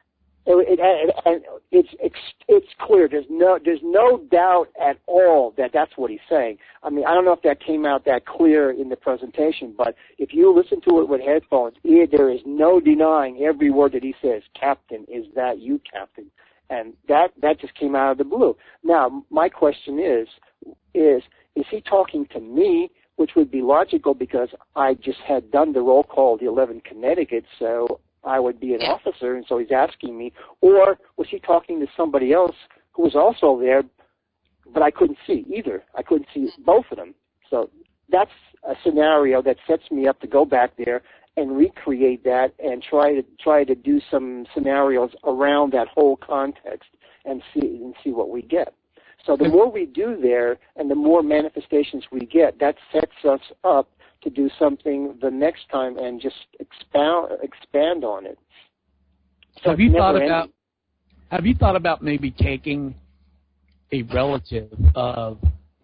It's clear. There's no doubt at all that that's what he's saying. I mean, I don't know if that came out that clear in the presentation, but if you listen to it with headphones, there is no denying every word that he says. "Captain, is that you, Captain?" And that just came out of the blue. Now, my question is he talking to me? Which would be logical because I just had done the roll call of the 11 Connecticut, so I would be an officer, and so he's asking me. Or was he talking to somebody else who was also there, but I couldn't see either. I couldn't see both of them. So that's a scenario that sets me up to go back there and recreate that and try to do some scenarios around that whole context and see what we get. So the more we do there and the more manifestations we get, that sets us up to do something the next time and just expand on it. So have you thought about maybe taking a relative of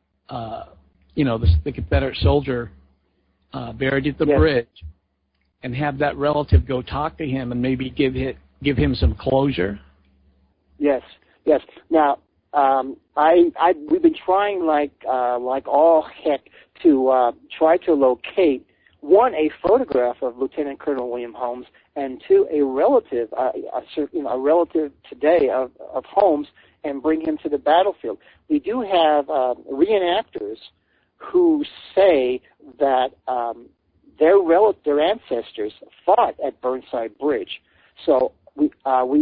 the Confederate soldier buried at the bridge and have that relative go talk to him and maybe give him some closure? Yes. Now, we've been trying like all heck to try to locate, one, a photograph of Lieutenant Colonel William Holmes, and two, a relative, a relative today of Holmes, and bring him to the battlefield. We do have reenactors who say that their ancestors fought at Burnside Bridge, so we are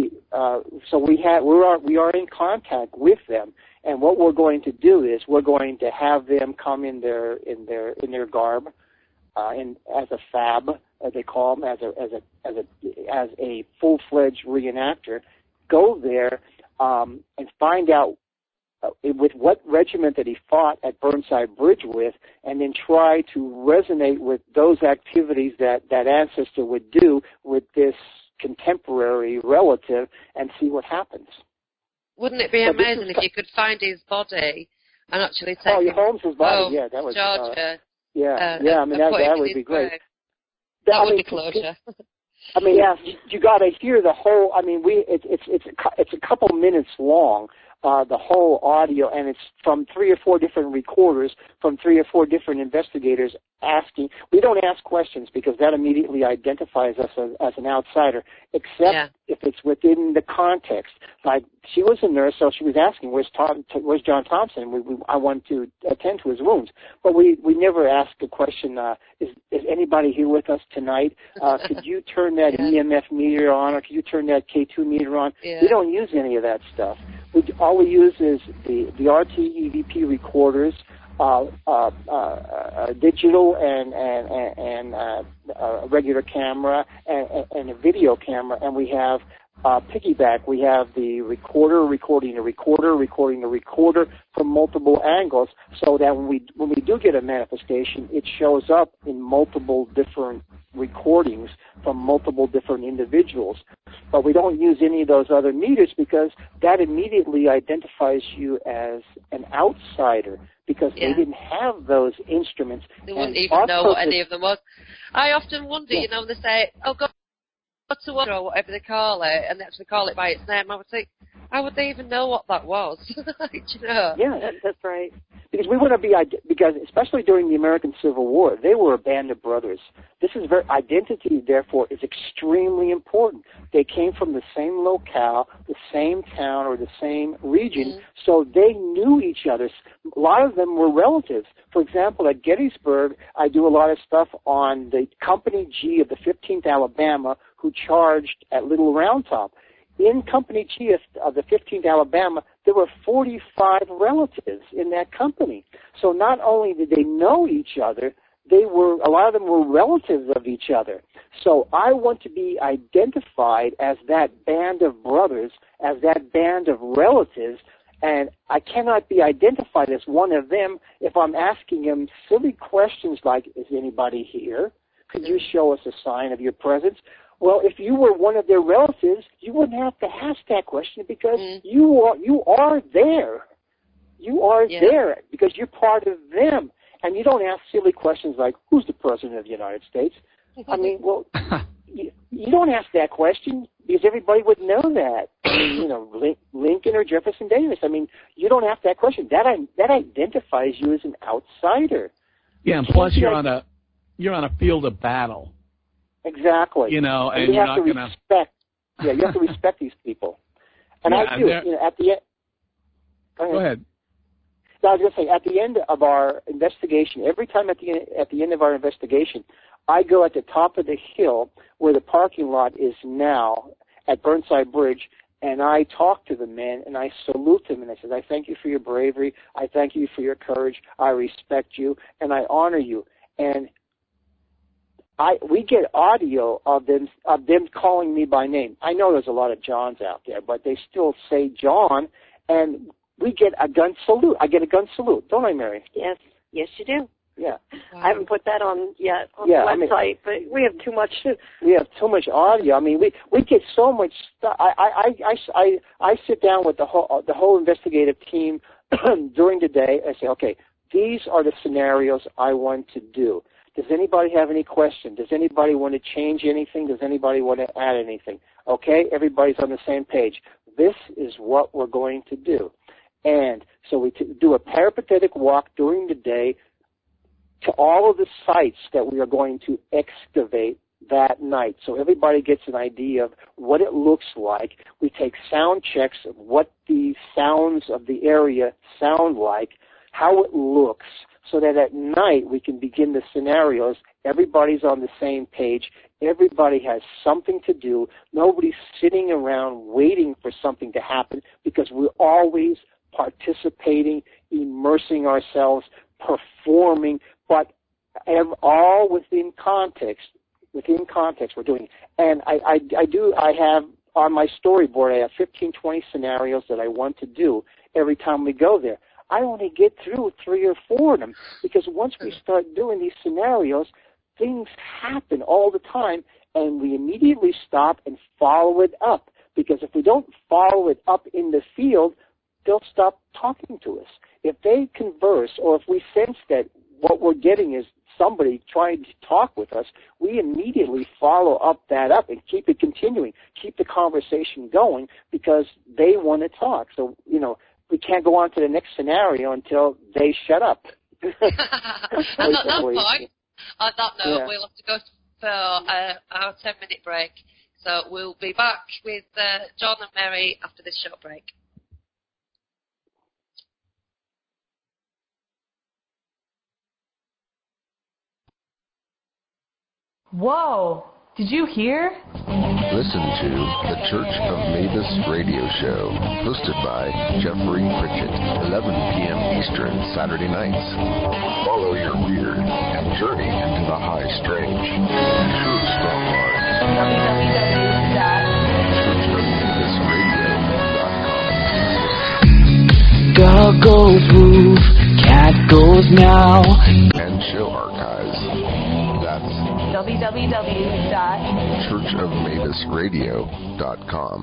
in contact with them, and what we're going to do is we're going to have them come in their garb, as a fab, as they call them, as a full-fledged reenactor, go there and find out with what regiment that he fought at Burnside Bridge with, and then try to resonate with those activities that ancestor would do with this contemporary relative and see what happens. Wouldn't it be amazing if you could find his body and actually take him Holmes' body, home that was Georgia? I mean, that would be great. That would be closure. I mean, you got to hear the whole. I mean, it's a couple minutes long, the whole audio, and it's from 3 or 4 different recorders, from 3 or 4 different investigators asking. We don't ask questions because that immediately identifies us as an outsider, except if it's within the context. Like, she was a nurse, so she was asking, where's John Thompson? I want to attend to his wounds. But we never ask a question, is anybody here with us tonight? Could you turn that EMF meter on, or could you turn that K2 meter on? We don't use any of that stuff. All we use is the RT EVP recorders, digital and a regular camera and a video camera, and we have piggyback. We have the recorder recording the recorder from multiple angles, so that when we do get a manifestation, it shows up in multiple different recordings from multiple different individuals. But we don't use any of those other meters because that immediately identifies you as an outsider, because they didn't have those instruments. They wouldn't even know what any of them was. I often wonder, they say, oh, go to war or whatever they call it, and they actually call it by its name. I would think, How would they even know what that was? Do you know? Yeah, That's right. because we want to be, because especially during the American Civil War, they were a band of brothers. This is identity, therefore, is extremely important. They came from the same locale, the same town, or the same region, so they knew each other. A lot of them were relatives. For example, at Gettysburg, I do a lot of stuff on the Company G of the 15th Alabama, who charged at Little Round Top. In Company G of the 15th Alabama, there were 45 relatives in that company. So not only did they know each other, a lot of them were relatives of each other. So I want to be identified as that band of brothers, as that band of relatives, and I cannot be identified as one of them if I'm asking them silly questions like, is anybody here? Could you show us a sign of your presence? Well, if you were one of their relatives, you wouldn't have to ask that question because you are there. You are there because you're part of them. And you don't ask silly questions like, who's the President of the United States? I mean, well, you don't ask that question because everybody would know that. I mean, Lincoln or Jefferson Davis. I mean, you don't ask that question. That identifies you as an outsider. Yeah, and plus you're on a field of battle. Exactly. And you you're have not to going to... respect. Yeah, you have to respect these people. And I do. At the end... Go ahead. No, I was going to say, at the end of our investigation, every time at the end of our investigation, I go at the top of the hill where the parking lot is now at Burnside Bridge, and I talk to the men, and I salute them, and I say, I thank you for your bravery. I thank you for your courage. I respect you, and I honor you. And we get audio of them calling me by name. I know there's a lot of Johns out there, but they still say John, and we get a gun salute. I get a gun salute, don't I, Mary? Yes, you do. Yeah. Wow. I haven't put that on yet on the website, but we have too much. We have too much audio. I mean, we get so much stuff. I sit down with the whole investigative team during the day and say, okay, these are the scenarios I want to do. Does anybody have any questions? Does anybody want to change anything? Does anybody want to add anything? Okay, everybody's on the same page. This is what we're going to do. And so we do a peripatetic walk during the day to all of the sites that we are going to excavate that night. So everybody gets an idea of what it looks like. We take sound checks of what the sounds of the area sound like, how it looks, so that at night we can begin the scenarios. Everybody's on the same page. Everybody has something to do. Nobody's sitting around waiting for something to happen because we're always participating, immersing ourselves, performing, but all within context. Within context, we're doing it. And I have on my storyboard, I have 15, 20 scenarios that I want to do every time we go there. I only get through 3 or 4 of them because once we start doing these scenarios, things happen all the time, and we immediately stop and follow it up. Because if we don't follow it up in the field, they'll stop talking to us. If they converse, or if we sense that what we're getting is somebody trying to talk with us, we immediately follow up and keep it continuing, keep the conversation going because they want to talk. So, we can't go on to the next scenario until they shut up. And at that point, we'll have to go for our 10-minute break. So we'll be back with John and Mary after this short break. Whoa! Did you hear? Listen to the Church of Mavis radio show, hosted by Jeffrey Pritchett, 11 p.m. Eastern, Saturday nights. Follow your weird and journey into the high strange. Should stop by www.churchofmavisradio.com. Dog goes woof, cat goes meow. And show archives. That's www.churchofmavisradio.com.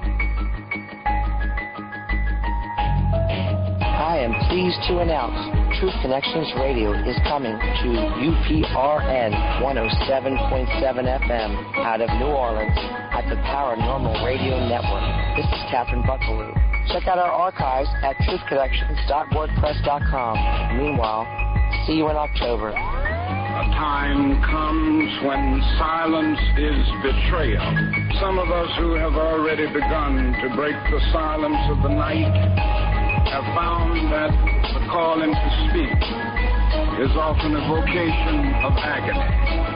I am pleased to announce Truth Connections Radio is coming to UPRN 107.7 FM out of New Orleans at the Paranormal Radio Network. This is Catherine Buckaloo. Check out our archives at truthconnections.wordpress.com. Meanwhile, see you in October. A time comes when silence is betrayal. Some of us who have already begun to break the silence of the night have found that the calling to speak is often a vocation of agony.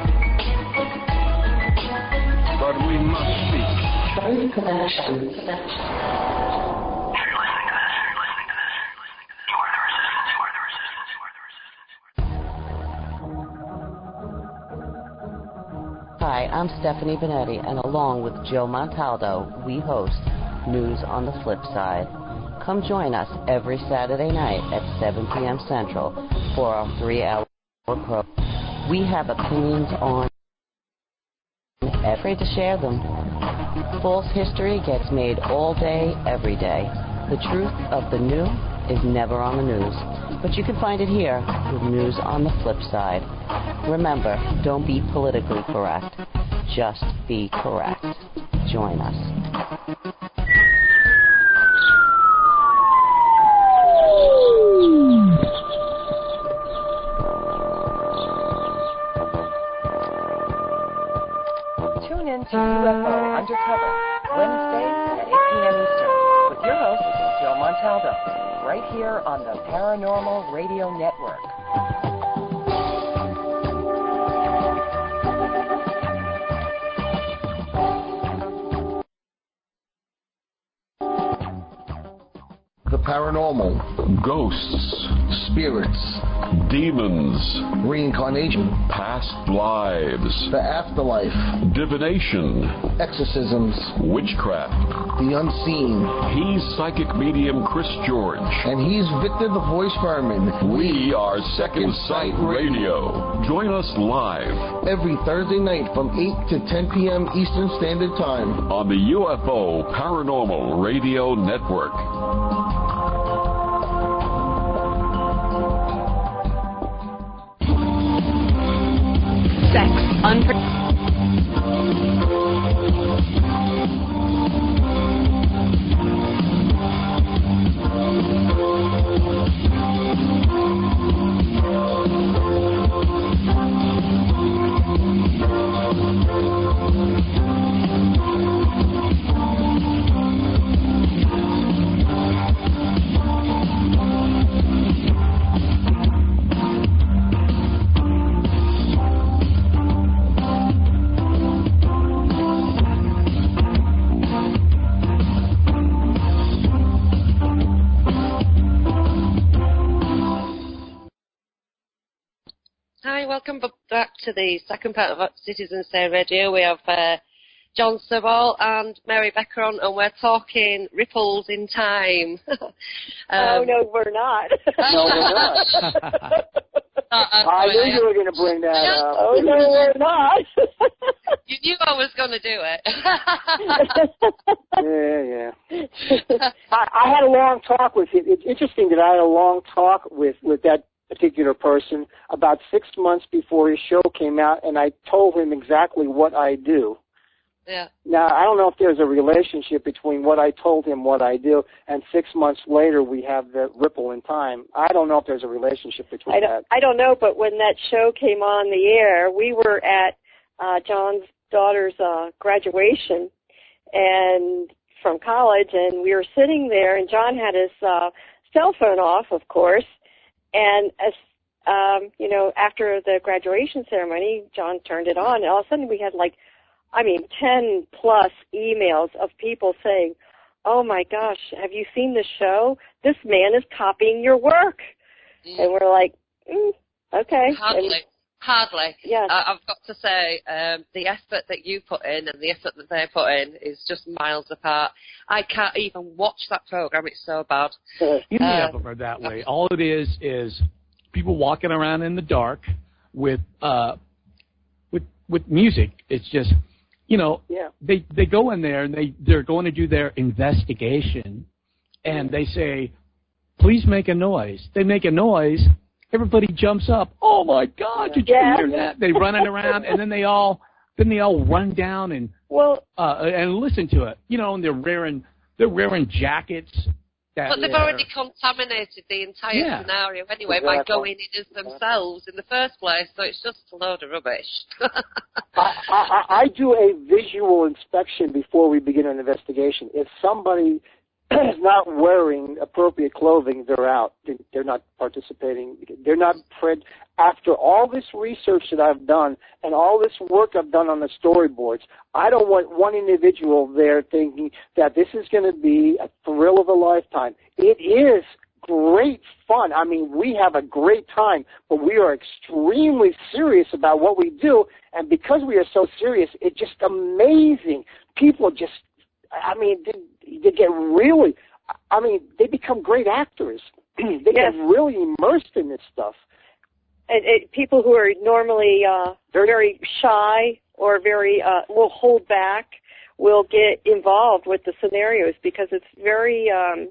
But we must speak. Truth Connections. Hi, I'm Stephanie Benetti, and along with Joe Montaldo, we host News on the Flip Side. Come join us every Saturday night at 7 p.m. Central for our 3-hour program. We have opinions on afraid to share them. False history gets made all day, every day. The truth of the new is never on the news, but you can find it here with News on the Flip Side. Remember, don't be politically correct. Just be correct. Join us. Tune in to UFO Undercover, Wednesdays at 8 p.m. Eastern, with your host, Joe Montaldo, right here on the Paranormal Radio Network. The paranormal, ghosts, spirits, demons, reincarnation, past lives, the afterlife, divination, exorcisms, witchcraft, the unseen. He's psychic medium Chris George. And he's Victor the Voice Furman. We are Second Sight Radio. Join us live every Thursday night from 8 to 10 p.m. Eastern Standard Time on the UFO Paranormal Radio Network. Sex Hi, welcome back to the second part of Citizen Say Radio. We have John Sebald and Mary Becker on, and we're talking ripples in time. Oh, no, we're not. No, we're not. I knew you were going to bring that up. Oh, no, we're not. You knew I was going to do it. Yeah. I had a long talk with him. It's interesting that I had a long talk with that particular person about 6 months before his show came out, and I told him exactly what I do. Yeah. Now, I don't know if there's a relationship between what I told him, what I do, and 6 months later we have the ripple in time. I don't know if there's a relationship between that. I don't know, but when that show came on the air, we were at John's daughter's graduation and from college, and we were sitting there, and John had his cell phone off, of course, and as after the graduation ceremony, John turned it on, and all of a sudden we had 10 plus emails of people saying, "Oh my gosh, have you seen the show? This man is copying your work." And we're like, okay. Hardly. Yeah. I've got to say, the effort that you put in and the effort that they put in is just miles apart. I can't even watch that program. It's so bad. Many of them are that way. All it is people walking around in the dark with music. It's just, they go in there and they're going to do their investigation, and they say, "Please make a noise." They make a noise, everybody jumps up. Oh my God! Did you hear that? They running around, and then they all run down and listen to it. You know, and they're wearing jackets. But they've already contaminated the entire scenario anyway by going in as themselves in the first place, so it's just a load of rubbish. I do a visual inspection before we begin an investigation. If somebody is not wearing appropriate clothing, they're out. They're not participating. They're not after all this research that I've done and all this work I've done on the storyboards, I don't want one individual there thinking that this is going to be a thrill of a lifetime. It is great fun. I mean, we have a great time, but we are extremely serious about what we do, and because we are so serious, it's just amazing. People just, I mean, they get really, I mean, they become great actors. They get really immersed in this stuff. And people who are normally very shy or very will hold back will get involved with the scenarios because it's very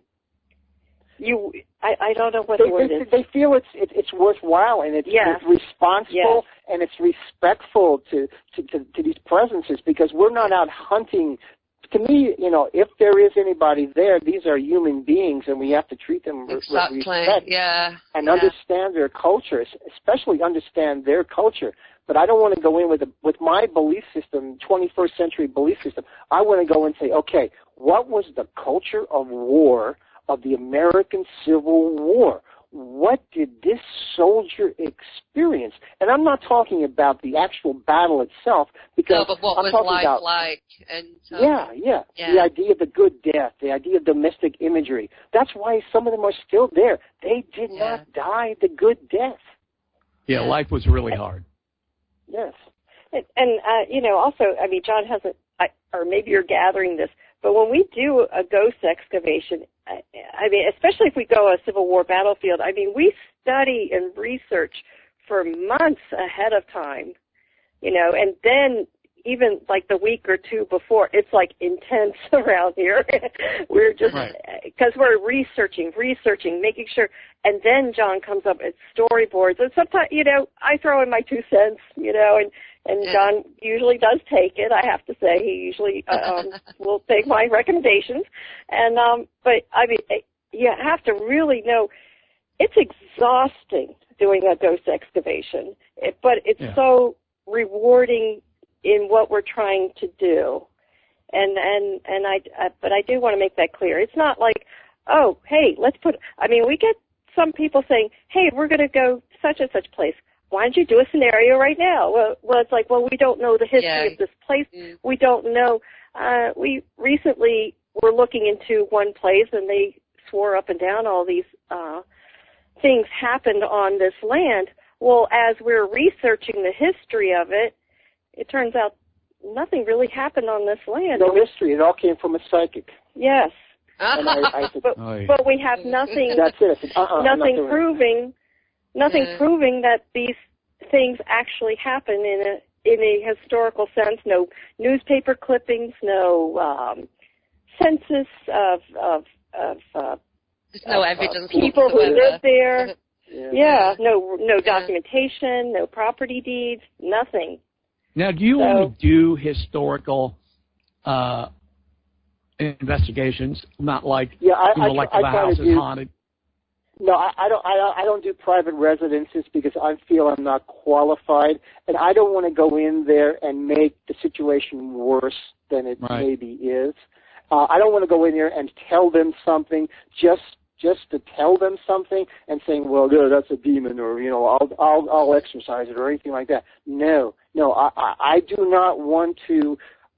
I don't know what the word is. They feel it's worthwhile and it's responsible and it's respectful to these presences because we're not out hunting. To me, you know, if there is anybody there, these are human beings, and we have to treat them with respect and understand their culture, especially understand their culture. But I don't want to go in with my belief system, 21st century belief system. I want to go and say, okay, what was the culture of war of the American Civil War? What did this soldier experience? And I'm not talking about the actual battle itself, because but what I'm was talking life about like? And the idea of the good death, the idea of domestic imagery. That's why some of them are still there. They did not die the good death. Yeah, life was really hard. Yes, and you know, also, I mean, John hasn't, or maybe you're gathering this, but when we do a ghost excavation, I mean, especially if we go a Civil War battlefield, I mean, we study and research for months ahead of time, you know, and then even like the week or two before, it's like intense around here. We're just, because we're researching, making sure, and then John comes up with storyboards, and sometimes, you know, I throw in my 2 cents, you know, and John usually does take it, I have to say. He usually will take my recommendations. And but, I mean, you have to really know, it's exhausting doing a ghost excavation, but it's so rewarding in what we're trying to do. But I do want to make that clear. It's not like, oh, hey, we get some people saying, hey, we're going to go such and such place. Why don't you do a scenario right now? Well, it's like, well, we don't know the history of this place. We don't know. We recently were looking into one place, and they swore up and down all these things happened on this land. Well, as we're researching the history of it, it turns out nothing really happened on this land. No history. It all came from a psychic. Yes. And I said, but we have nothing. That's it. I said, nothing proving. Nothing proving that these things actually happen in a historical sense. No newspaper clippings. No census of there's no evidence. People who live there. No documentation. No property deeds. Nothing. Now, do you only do historical investigations, not like like the house is haunted? No, I don't do private residences because I feel I'm not qualified, and I don't want to go in there and make the situation worse than it maybe is. I don't want to go in there and tell them something just to tell them something and saying, well, no, that's a demon, or I'll exorcise it or anything like that. No, I do not want to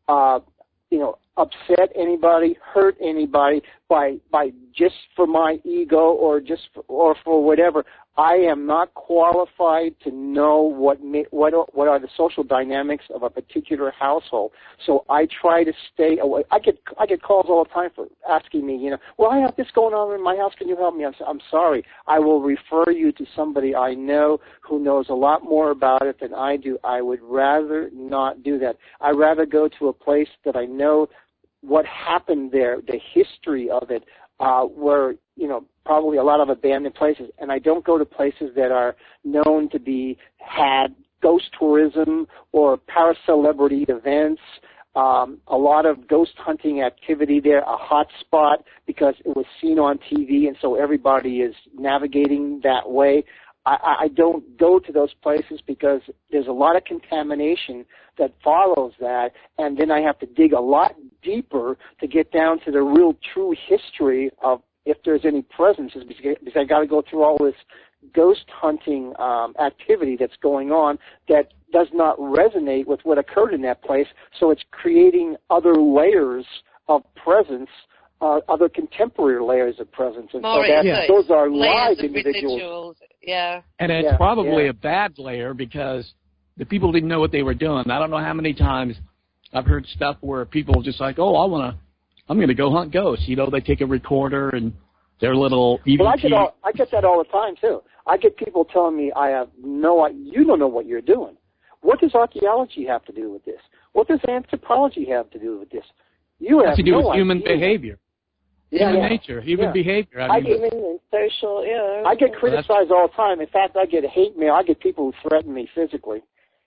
upset anybody, hurt anybody by just for my ego or for whatever. I am not qualified to know what are the social dynamics of a particular household. So I try to stay away. I get calls all the time for asking me, well, I have this going on in my house. Can you help me? I'm sorry. I will refer you to somebody I know who knows a lot more about it than I do. I would rather not do that. I'd rather go to a place that I know what happened there, the history of it, where, probably a lot of abandoned places. And I don't go to places that are known to had ghost tourism or paracelebrity events. A lot of ghost hunting activity there, a hot spot because it was seen on TV, and so everybody is navigating that way. I don't go to those places because there's a lot of contamination that follows that, and then I have to dig a lot deeper to get down to the real true history of if there's any presences, because I got to go through all this ghost hunting activity that's going on that does not resonate with what occurred in that place, so it's creating other layers of presence, other contemporary layers of presence, and those are live individuals. Yeah. And it's probably a bad layer because the people didn't know what they were doing. I don't know how many times I've heard stuff where people just like, I'm going to go hunt ghosts. They take a recorder and their little EVP. Well, I get that all the time, too. I get people telling me, you don't know what you're doing. What does archaeology have to do with this? What does anthropology have to do with this? You have to do with idea. Human behavior. Human nature, human behavior. Human and social, I get criticized all the time. In fact, I get hate mail. I get people who threaten me physically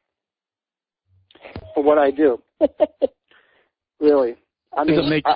for what I do. Really. One of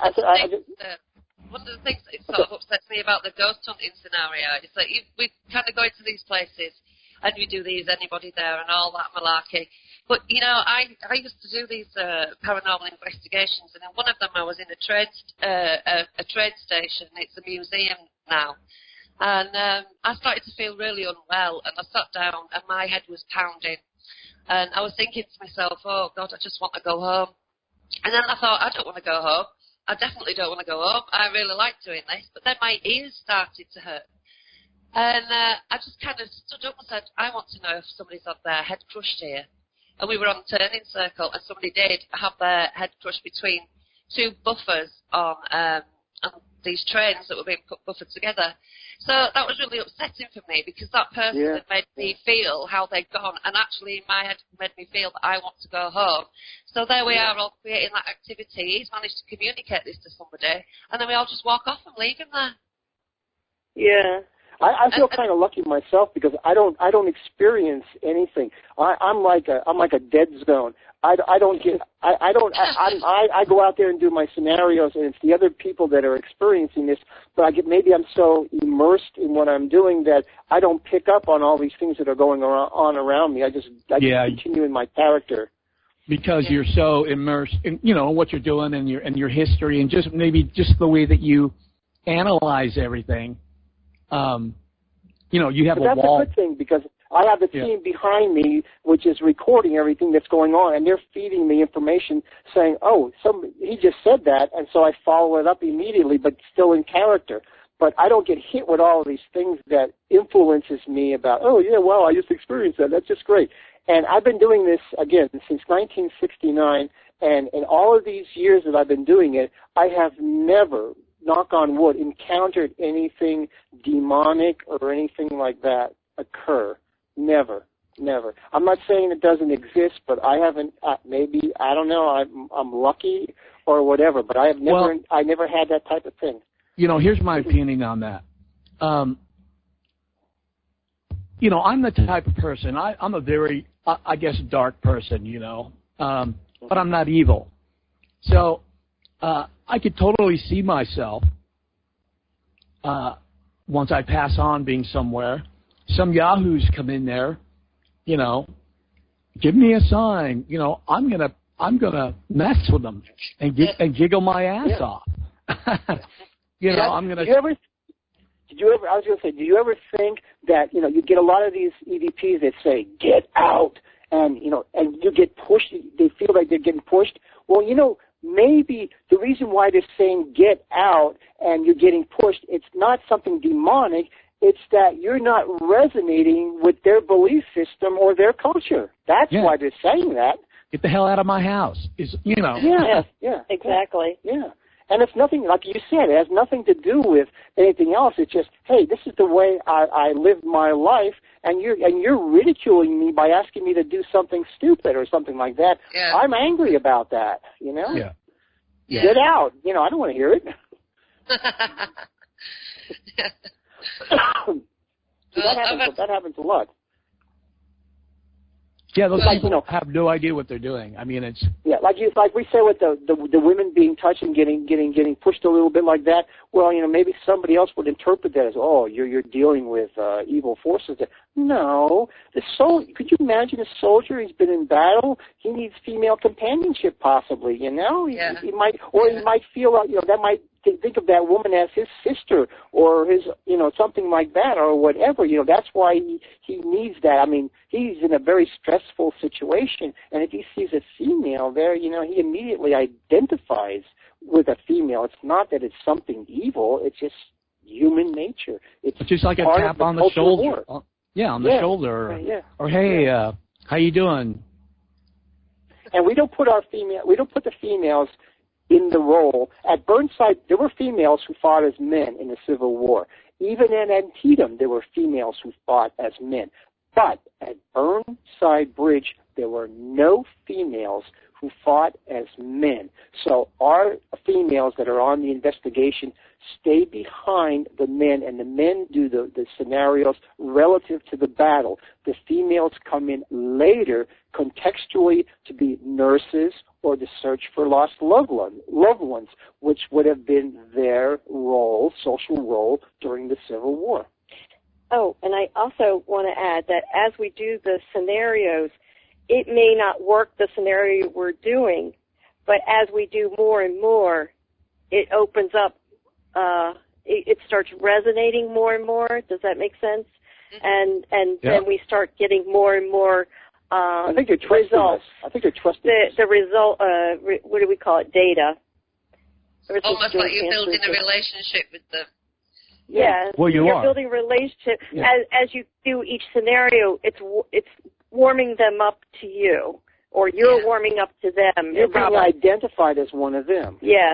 the things that sort of upsets me about the ghost hunting scenario is that we kind of go into these places and we do these anybody there and all that malarkey. But, I used to do these paranormal investigations, and in one of them I was in a trade station. It's a museum now. And I started to feel really unwell, and I sat down and my head was pounding. And I was thinking to myself, oh, God, I just want to go home. And then I thought, I don't want to go home. I definitely don't want to go home. I really like doing this. But then my ears started to hurt. And I just kind of stood up and said, I want to know if somebody's had their head crushed here. And we were on a turning circle, and somebody did have their head crushed between two buffers on these trains that were being buffered together. So that was really upsetting for me because that person had made me feel how they'd gone, and actually in my head made me feel that I want to go home. So there we are all creating that activity. He's managed to communicate this to somebody, and then we all just walk off and leave him there. Yeah. I feel kind of lucky myself because I don't experience anything. I'm like a dead zone. I go out there and do my scenarios, and it's the other people that are experiencing this. But maybe I'm so immersed in what I'm doing that I don't pick up on all these things that are going on around me. I just continue in my character. Because you're so immersed in what you're doing and your history and just the way that you analyze everything. You have but a wall. That's a good thing because I have a team behind me which is recording everything that's going on, and they're feeding me information saying, he just said that, and so I follow it up immediately, but still in character. But I don't get hit with all of these things that influences me about, I just experienced that. That's just great. And I've been doing this, again, since 1969, and in all of these years that I've been doing it, I have never, knock on wood, encountered anything demonic or anything like that occur. Never. I'm not saying it doesn't exist, but I haven't. Maybe I don't know. I'm lucky or whatever, but I never had that type of thing. Here's my opinion on that. I'm the type of person. I'm a very, I guess, dark person. But I'm not evil. So I could totally see myself once I pass on being somewhere. Some yahoos come in there, give me a sign. I'm gonna mess with them and giggle my ass off. I'm gonna. Did you ever? I was gonna say, do you ever think that you get a lot of these EVPs that say "get out" and and you get pushed? They feel like they're getting pushed. Well, maybe the reason why they're saying "get out" and you're getting pushed, it's not something demonic. It's that you're not resonating with their belief system or their culture. That's why they're saying that. Get the hell out of my house. Yeah, exactly. Yeah. And it's nothing, like you said, it has nothing to do with anything else. It's just, hey, this is the way I live my life, and you're ridiculing me by asking me to do something stupid or something like that. Yeah. I'm angry about that, Yeah. Get out. I don't want to hear it. That happens a lot. Yeah, those people have no idea what they're doing. I mean, it's like we say with the women being touched and getting pushed a little bit like that. Well, maybe somebody else would interpret that as, oh, you're dealing with evil forces. No, could you imagine a soldier? He's been in battle. He needs female companionship, possibly. He might feel that might think of that woman as his sister or his, something like that or whatever. That's why he needs that. I mean, he's in a very stressful situation, and if he sees a female there, he immediately identifies with a female. It's not that it's something evil. It's just human nature. It's just like a tap on the shoulder. On the shoulder. Right, or hey, how you doing? And we don't put the females in the role. At Burnside, there were females who fought as men in the Civil War. Even at Antietam, there were females who fought as men. But at Burnside Bridge, there were no females who fought as men. So our females that are on the investigation stay behind the men, and the men do the scenarios relative to the battle. The females come in later contextually to be nurses or to search for lost loved ones, which would have been their role, social role, during the Civil War. Oh, and I also want to add that as we do the scenarios, it may not work the scenario we're doing, but as we do more and more, it opens up, it starts resonating more and more. Does that make sense? And then we start getting more and more I think you're trusting results. us. I think you're trusting us. The result, what do we call it? Data. Almost like you're building a relationship with them. Yeah. Well, you're building a relationship. Yeah. As you do each scenario, it's warming them up to you, or you're warming up to them. You're being identified as one of them. Yes.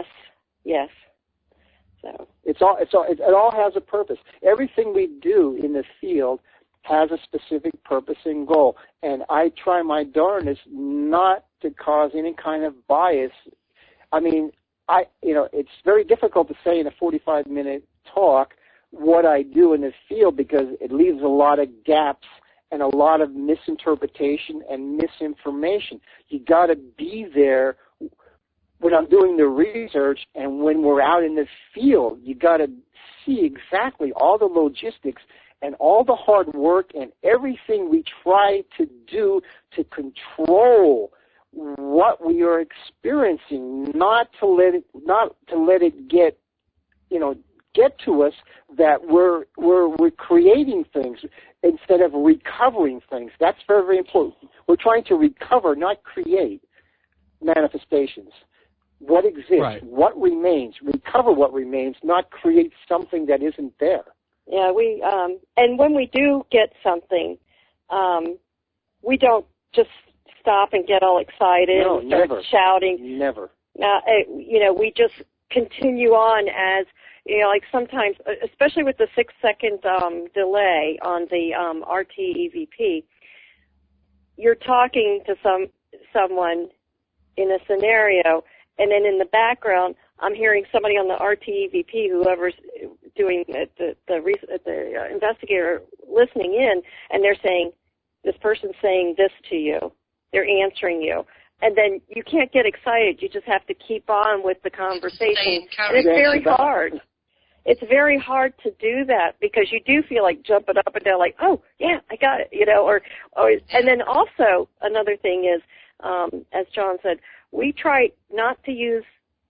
So it all has a purpose. Everything we do in the field has a specific purpose and goal, and I try my darndest not to cause any kind of bias. I mean, it's very difficult to say in a 45-minute talk what I do in the field because it leaves a lot of gaps and a lot of misinterpretation and misinformation. You got to be there when I'm doing the research, and when we're out in the field, you got to see exactly all the logistics and all the hard work and everything we try to do to control what we are experiencing, not to let it get to us that we're creating things instead of recovering things. That's very, very important. We're trying to recover, not create manifestations. What exists, what remains, recover what remains, not create something that isn't there. Yeah, and when we do get something, we don't just stop and get all excited and start shouting. Never. We just continue on as, like sometimes, especially with the 6-second delay on the RT-EVP, you're talking to someone in a scenario, and then in the background, I'm hearing somebody on the RT-EVP, whoever's doing the investigator listening in, and they're saying, this person's saying this to you. They're answering you. And then you can't get excited. You just have to keep on with the conversation. And it's very hard. It's very hard to do that because you do feel like jumping up and down like, oh, yeah, I got it, and then also another thing is, as John said, we try not to use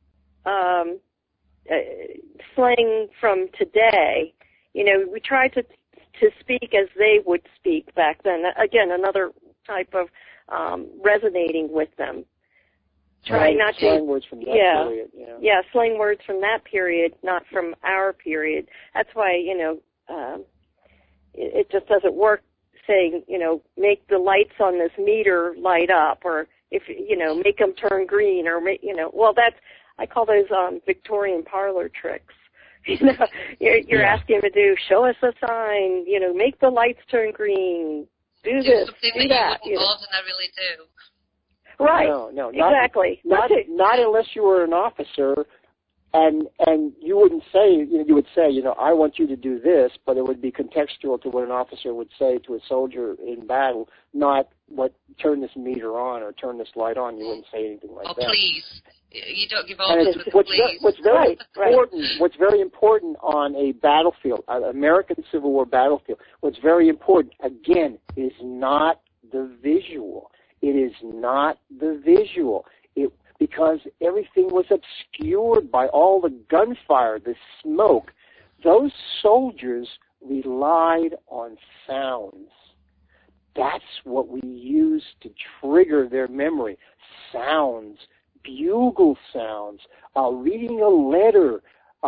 slang from today. We try to speak as they would speak back then. Again, another type of resonating with them. Try not to slang words from that period. Yeah, slang words from that period, not from our period. That's why it just doesn't work saying make the lights on this meter light up, or if make them turn green, or I call those Victorian parlor tricks. You're asking them to do, show us a sign, make the lights turn green, do this, something do that. You wouldn't ordinarily do. Right. No, exactly. Not unless you were an officer And you wouldn't say, you would say, I want you to do this, but it would be contextual to what an officer would say to a soldier in battle, not turn this meter on or turn this light on. You wouldn't say anything like that. Oh, please. You don't give orders with please. What's very important on a battlefield, an American Civil War battlefield, what's very important, again, is not the visual. It is not the visual. Because everything was obscured by all the gunfire, the smoke. Those soldiers relied on sounds. That's what we use to trigger their memory. Sounds, bugle sounds, reading a letter,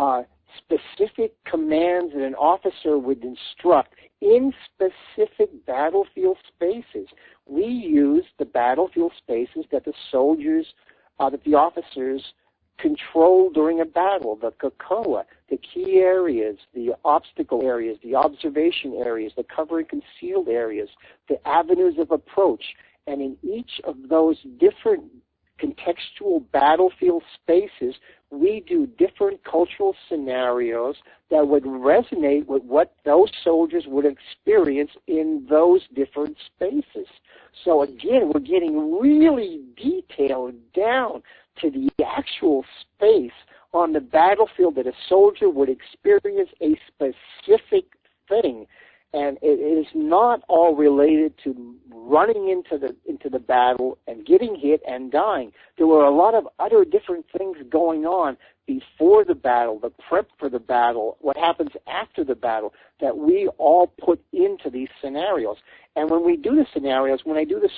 specific commands that an officer would instruct in specific battlefield spaces. We use the battlefield spaces that the soldiers that the officers control during a battle, the KOA, the key areas, the obstacle areas, the observation areas, the cover and concealed areas, the avenues of approach. And in each of those different contextual battlefield spaces, we do different cultural scenarios that would resonate with what those soldiers would experience in those different spaces. So again, we're getting really detailed down to the actual space on the battlefield that a soldier would experience a specific thing. And it is not all related to running into the battle and getting hit and dying. There were a lot of other different things going on before the battle, the prep for the battle, what happens after the battle, that we all put into these scenarios. And when we do the scenarios, when I do the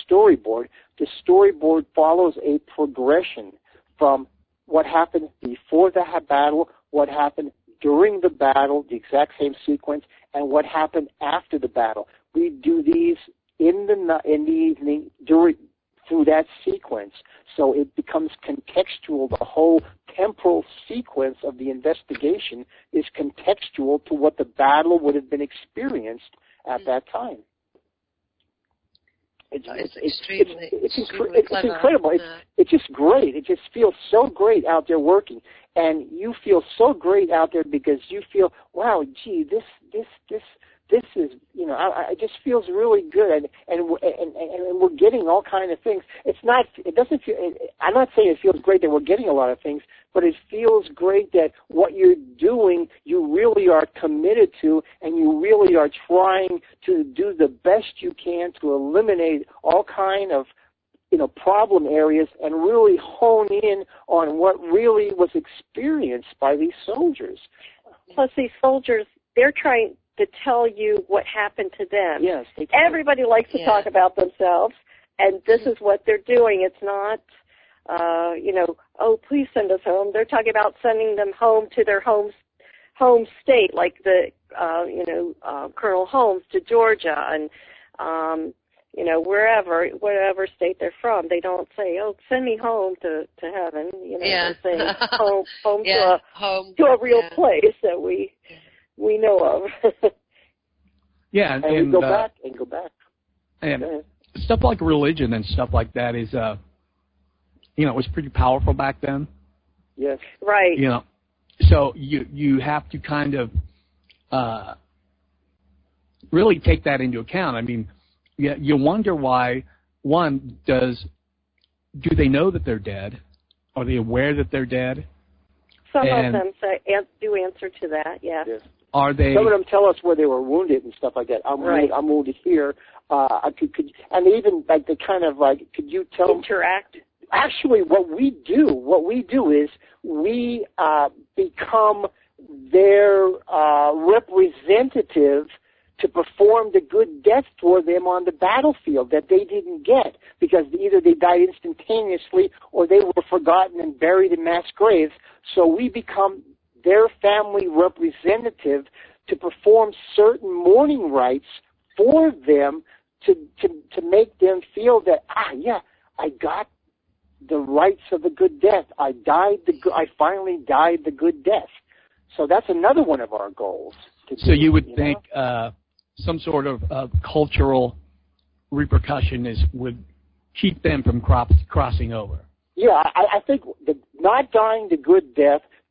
storyboard follows a progression from what happened before the battle, what happened during the battle, the exact same sequence, and what happened after the battle. We do these in the evening through that sequence, so it becomes contextual. The whole temporal sequence of the investigation is contextual to what the battle would have been experienced at that time. It's incredible. It's just great. It just feels so great out there working, and you feel so great out there because you feel, wow, gee, this is, it just feels really good, and we're getting all kinds of things. It doesn't feel. I'm not saying it feels great that we're getting a lot of things, but it feels great that what you're doing, you really are committed to, and you really are trying to do the best you can to eliminate all kind of, problem areas and really hone in on what really was experienced by these soldiers. Plus, these soldiers, they're trying to tell you what happened to them. Yes. Everybody likes to talk about themselves, and this is what they're doing. It's not, oh, please send us home. They're talking about sending them home to their home state, like Colonel Holmes to Georgia and, whatever state they're from. They don't say, oh, send me home to heaven. They say home to a real place that we know of. Yeah, and go back. And stuff like religion and stuff like that is, it was pretty powerful back then. Yes. Right. So you have to kind of really take that into account. I mean, you wonder why. One, do they know that they're dead? Are they aware that they're dead? Some of them do answer to that. Yes. Are they? Some of them tell us where they were wounded and stuff like that. I'm wounded here. And even like they kind of like, could you tell interact? Actually, what we do is we become their representative to perform the good death for them on the battlefield that they didn't get because either they died instantaneously or they were forgotten and buried in mass graves. So we become their family representative to perform certain mourning rites for them to make them feel that, I got the rights of the good death. I finally died the good death. So that's another one of our goals. So you would think some sort of cultural repercussion would keep them from crossing over. Yeah, I think not dying the good death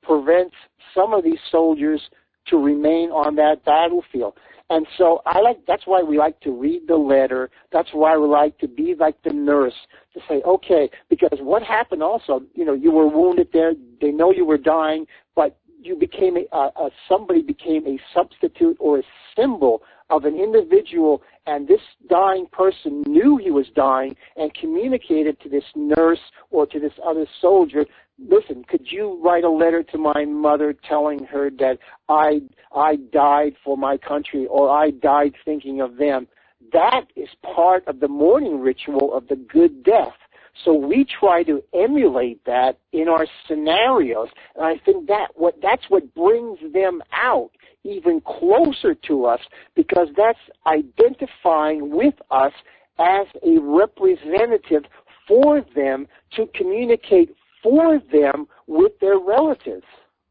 prevents some of these soldiers to remain on that battlefield. And so that's why we like to read the letter. That's why we like to be like the nurse to say, okay, because what happened also, you were wounded there. They know you were dying, but you became somebody became a substitute or a symbol of an individual, and this dying person knew he was dying and communicated to this nurse or to this other soldier, listen, could you write a letter to my mother telling her that I died for my country or I died thinking of them? That is part of the mourning ritual of the good death. So we try to emulate that in our scenarios, and I think that's what brings them out even closer to us, because that's identifying with us as a representative for them to communicate for them with their relatives.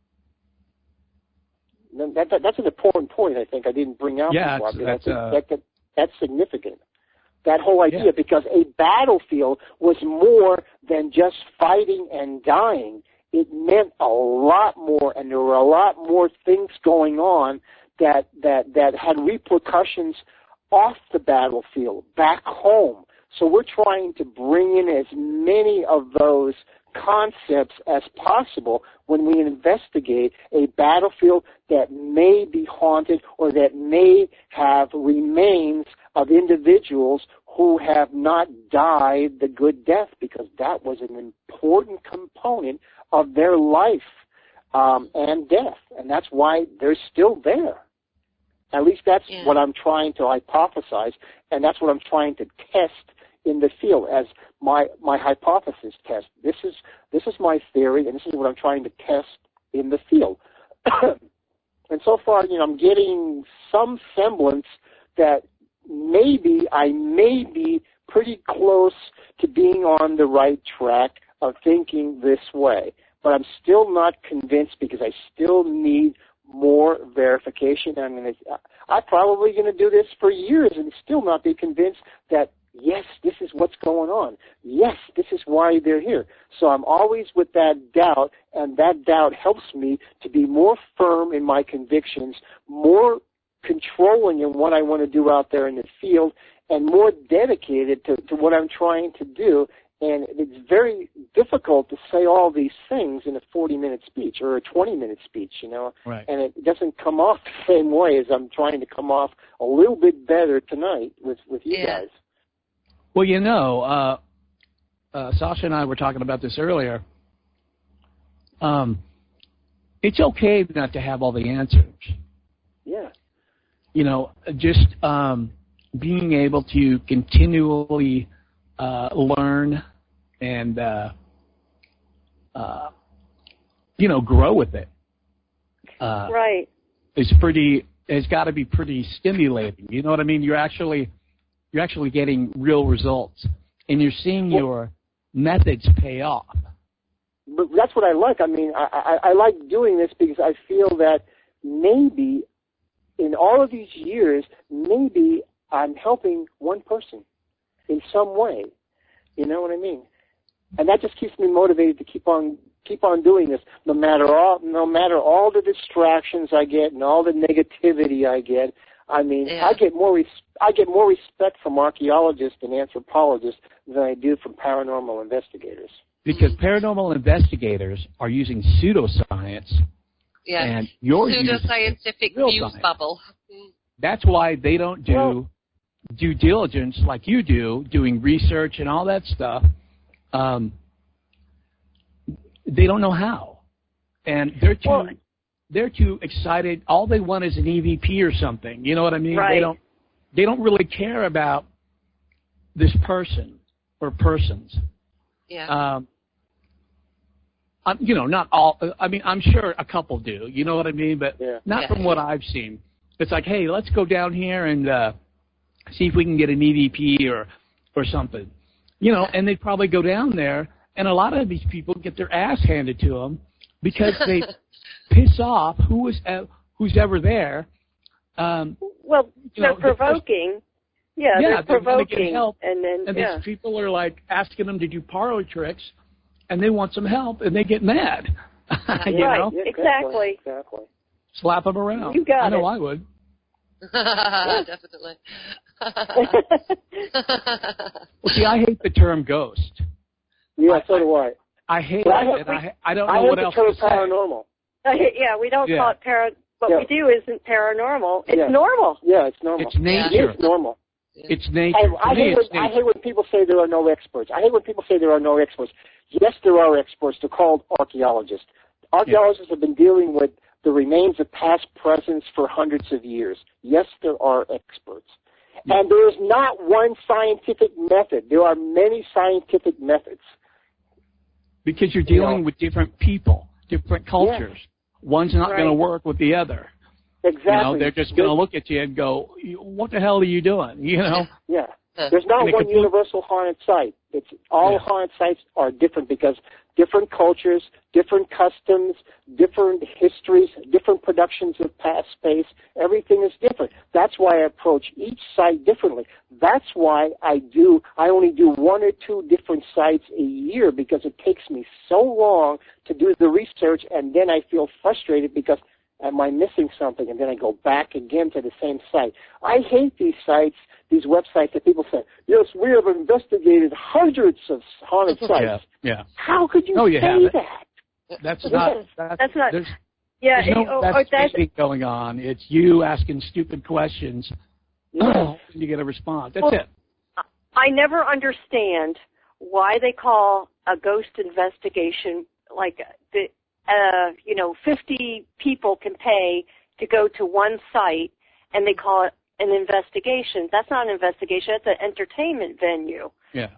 That's an important point, I think, I didn't bring out before. That's significant. That whole idea, because a battlefield was more than just fighting and dying. It meant a lot more, and there were a lot more things going on that had repercussions off the battlefield, back home. So we're trying to bring in as many of those concepts as possible when we investigate a battlefield that may be haunted or that may have remains of individuals who have not died the good death, because that was an important component of their life and death, and that's why they're still there. At least that's what I'm trying to hypothesize, and that's what I'm trying to test in the field as my hypothesis test. This is my theory, and this is what I'm trying to test in the field. And so far, I'm getting some semblance that maybe I may be pretty close to being on the right track of thinking this way. But I'm still not convinced, because I still need more verification. I'm probably going to do this for years and still not be convinced that, yes, this is what's going on. Yes, this is why they're here. So I'm always with that doubt, and that doubt helps me to be more firm in my convictions, more controlling in what I want to do out there in the field, and more dedicated to what I'm trying to do. And it's very difficult to say all these things in a 40-minute speech or a 20-minute speech, Right. And it doesn't come off the same way as I'm trying to come off a little bit better tonight with you guys. Well, Sasha and I were talking about this earlier. It's okay not to have all the answers. Yeah. Just being able to continually learn and, grow with it. Right. It's got to be pretty stimulating. You know what I mean? You're actually getting real results, and you're seeing your methods pay off. But that's what I like. I mean, I like doing this because I feel that maybe in all of these years, maybe I'm helping one person in some way. You know what I mean? And that just keeps me motivated to keep on doing this, no matter all the distractions I get and all the negativity I get. I mean, I get more respect from archaeologists and anthropologists than I do from paranormal investigators. Because paranormal investigators are using pseudoscience, and you're pseudoscientific news bubble. That's why they don't do due diligence like you do, doing research and all that stuff. They don't know how, and they're too excited. All they want is an EVP or something. You know what I mean? Right. They don't really care about this person or persons. Yeah. Not all. I mean, I'm sure a couple do. You know what I mean? But not from what I've seen. It's like, hey, let's go down here and see if we can get an EVP or something. And they probably go down there, and a lot of these people get their ass handed to them because they piss off who's ever there. They're provoking. They're provoking. Help, and these people are like asking them to do parlor tricks, and they want some help, and they get mad. You know? Yeah, exactly. Slap them around. You got I know it. I would. Definitely. Well, see, I hate the term ghost. Yeah, so do I. I hate it, and I don't know what else to say. Paranormal. Yeah, we don't call it What we do isn't paranormal. It's normal. Yeah, it's normal. It's nature. It's normal. It's nature. I hate when people say there are no experts. I hate when people say there are no experts. Yes, there are experts. They're called archaeologists. Archaeologists have been dealing with the remains of past presence for hundreds of years. Yes, there are experts. And there is not one scientific method. There are many scientific methods. Because you're dealing with different people, different cultures. One's not going to work with the other. Exactly. You know, they're just going to look at you and go, "What the hell are you doing?" You know. Yeah. There's not one universal haunted site. It's all haunted sites are different because different cultures, different customs, different histories, different productions of past space. Everything is different. That's why I approach each site differently. That's why I only do 1 or 2 different sites a year because it takes me so long to do the research, and then I feel frustrated because am I missing something? And then I go back again to the same site. I hate these sites, these websites that people say, yes, we have investigated hundreds of haunted sites. Yeah. How could you say that? That's not. There's no investigating going on. It's you asking stupid questions. And you get a response. That's it. I never understand why they call a ghost investigation like 50 people can pay to go to one site, and they call it an investigation. That's not an investigation. It's an entertainment venue. Yeah.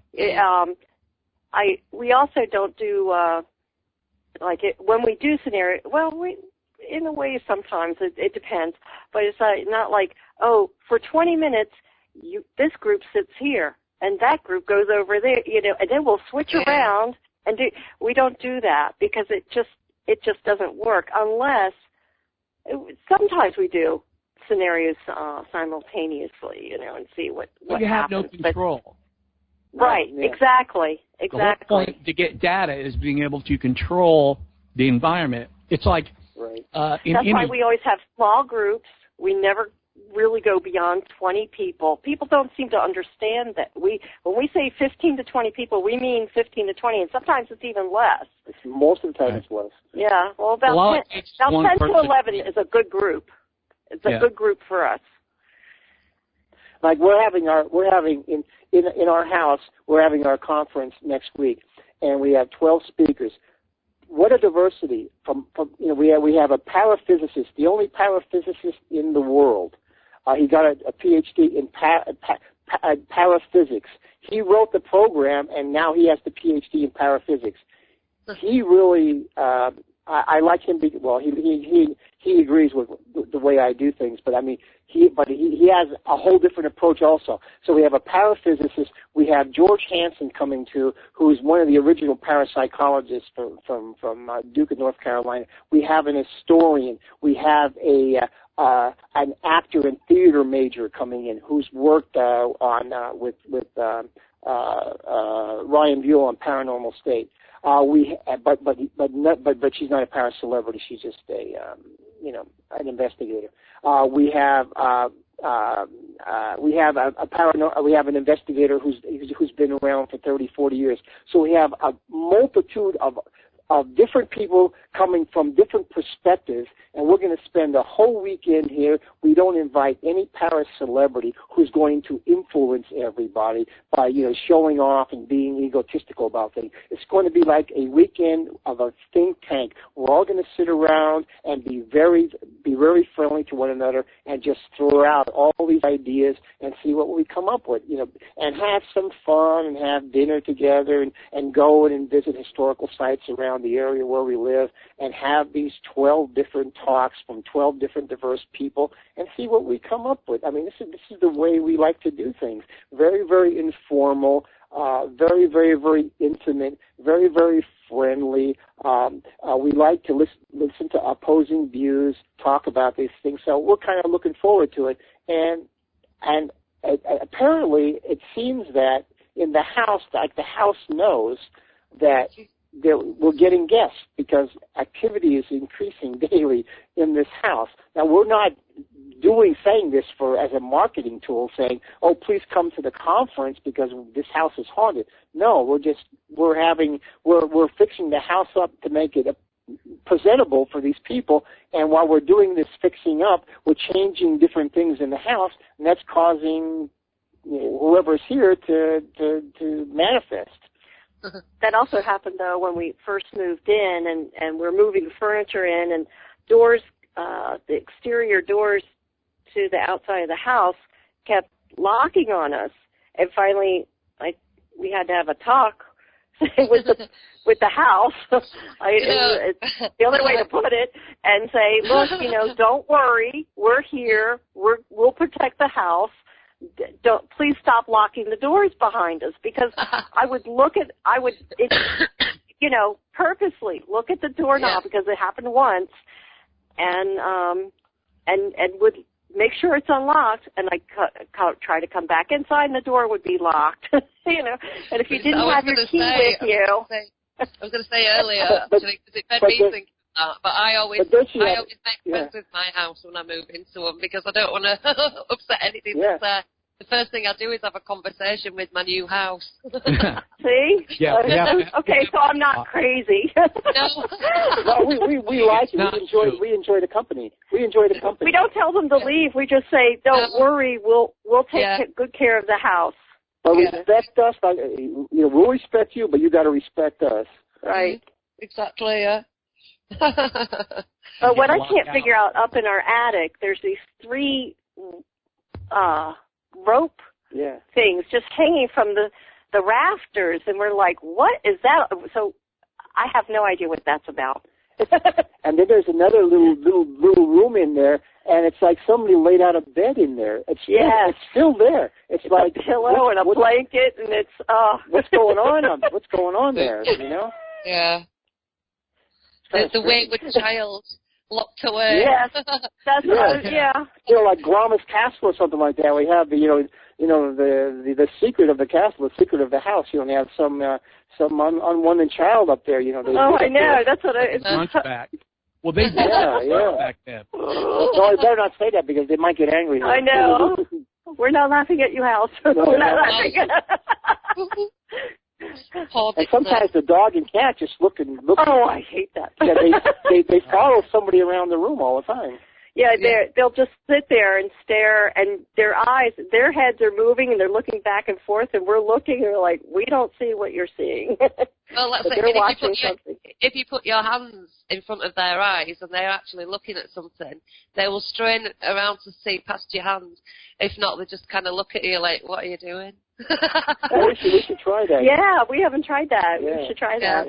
We also don't do when we do scenario. Well, in a way sometimes it depends, but it's not like for 20 minutes this group sits here and that group goes over there, and then we'll switch around and we don't do that because it just doesn't work unless sometimes we do scenarios simultaneously, and see what you have happens. no control. Right, exactly. The whole point to get data is being able to control the environment. It's like that's why we always have small groups. We never really go beyond 20 people. People don't seem to understand that when we say 15 to 20 people, we mean 15 to 20, and sometimes it's even less. Most of the time it's less. Yeah, well, about 10 to 11 is a good group. It's a good group for us. Like we're having in our house, we're having our conference next week, and we have 12 speakers. What a diversity! We have a paraphysicist, the only paraphysicist in the world. He got a PhD in paraphysics. He wrote the program, and now he has the PhD in paraphysics. He really, I like him. He agrees with the way I do things, but I mean, he has a whole different approach also. So we have a paraphysicist. We have George Hansen coming too, who is one of the original parapsychologists from Duke of North Carolina. We have an historian. We have an actor and theater major coming in who's worked with Ryan Buell on Paranormal State. But she's not a paracelebrity. She's just an investigator. We have an investigator who's been around for 30, 40 years. So we have a multitude of different people coming from different perspectives, and we're going to spend a whole weekend here. We don't invite any para-celebrity who's going to influence everybody by, showing off and being egotistical about things. It's going to be like a weekend of a think tank. We're all going to sit around and be very friendly to one another and just throw out all these ideas and see what we come up with, and have some fun and have dinner together and go and visit historical sites around the area where we live and have these 12 different talks from 12 different diverse people and see what we come up with. I mean, this is the way we like to do things. Very, very informal, very, very, very intimate, very, very friendly. We like to listen to opposing views, talk about these things. So we're kind of looking forward to it. And apparently it seems that in the house, like the house knows that we're getting guests because activity is increasing daily in this house. Now, we're not saying this as a marketing tool, saying, "Oh, please come to the conference because this house is haunted." No, we're fixing the house up to make it presentable for these people, and while we're doing this fixing up, we're changing different things in the house, and that's causing whoever's here to manifest. That also happened, though, when we first moved in, and we're moving furniture in, and doors, the exterior doors to the outside of the house kept locking on us, and finally, we had to have a talk with the house. It's the other way to put it, and say, look, don't worry, we're here, we'll protect the house. Please stop locking the doors behind us, because I would purposely look at the doorknob because it happened once, and would make sure it's unlocked, and I try to come back inside, and the door would be locked. And if you didn't have your key with you. I was going to say earlier, actually, because it made me think of that, but I always make friends with my house when I move into them because I don't want to upset anything that's there. The first thing I do is have a conversation with my new house. See? Yeah. Okay, so I'm not crazy. No. Well, we like it. We enjoy the company. We don't tell them to leave. We just say, don't worry, we'll take good care of the house. But respect us. We'll respect you, but you got to respect us. Right. Exactly. Yeah. But what I can't figure out up in our attic, there's these 3 rope things just hanging from the rafters, and we're like, what is that? So I have no idea what that's about. And then there's another little room in there, and it's like somebody laid out a bed in there. It's still there. It's like a pillow and a blanket, and it's what's going on? What's going on there? Yeah. The wayward child locked away. Yes, that's right. Yeah. Like Gromma's Castle or something like that. We have the secret of the castle, the secret of the house. They have some unwanted child up there. I know. That's what it's. Hunchback. Well, they did back then. No, I better not say that because they might get angry. I know. We're not laughing at you, House. We're not laughing. And sometimes the dog and cat just look. Oh, I hate that. Yeah, they follow somebody around the room all the time. Yeah, they'll just sit there and stare, and their heads are moving, and they're looking back and forth, and we're looking, and we're like, we don't see what you're seeing. Well, let's say if you put your hands in front of their eyes and they're actually looking at something, they will strain around to see past your hand. If not, they just kind of look at you like, what are you doing? We should try that. Yeah, we haven't tried that. Yeah. We should try that.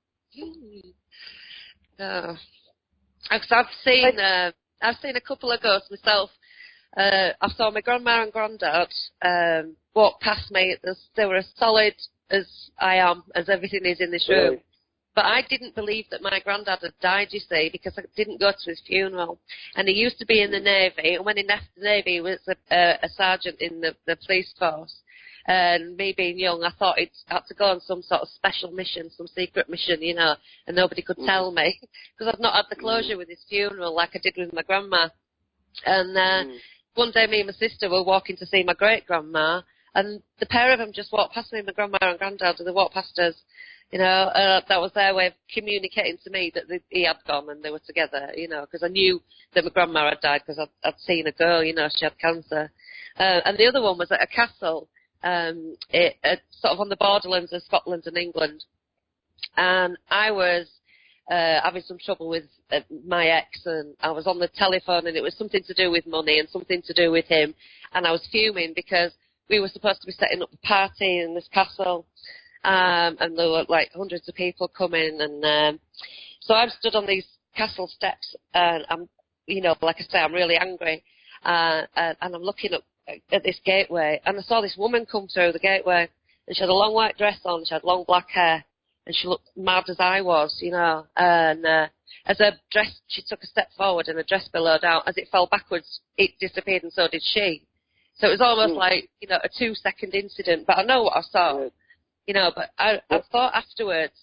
Yeah. I've seen a couple of ghosts myself. I saw my grandma and granddad walk past me. They were as solid as I am, as everything is in this room. Right. But I didn't believe that my granddad had died, you see, because I didn't go to his funeral. And he used to be in the Navy, and when he left the Navy, he was a sergeant in the police force. And me being young, I thought he'd had to go on some sort of special mission, some secret mission, and nobody could tell me because I've not had the closure with his funeral like I did with my grandma. And one day me and my sister were walking to see my great-grandma, and the pair of them just walked past me, my grandma and granddad, and they walked past us. That was their way of communicating to me that he had gone and they were together, because I knew that my grandma had died because I'd seen her go, she had cancer. And the other one was at a castle. Sort of on the borderlands of Scotland and England, and I was having some trouble with my ex, and I was on the telephone, and it was something to do with money and something to do with him, and I was fuming because we were supposed to be setting up a party in this castle, and there were like hundreds of people coming, and so I'm stood on these castle steps, and I'm, like I say, I'm really angry, and I'm looking up at this gateway, and I saw this woman come through the gateway, and she had a long white dress on, she had long black hair, and she looked mad as I was, and as her dress, she took a step forward and her dress billowed out. As it fell backwards, it disappeared, and so did she. So it was almost like, a 2-second incident, but I know what I saw, but I thought afterwards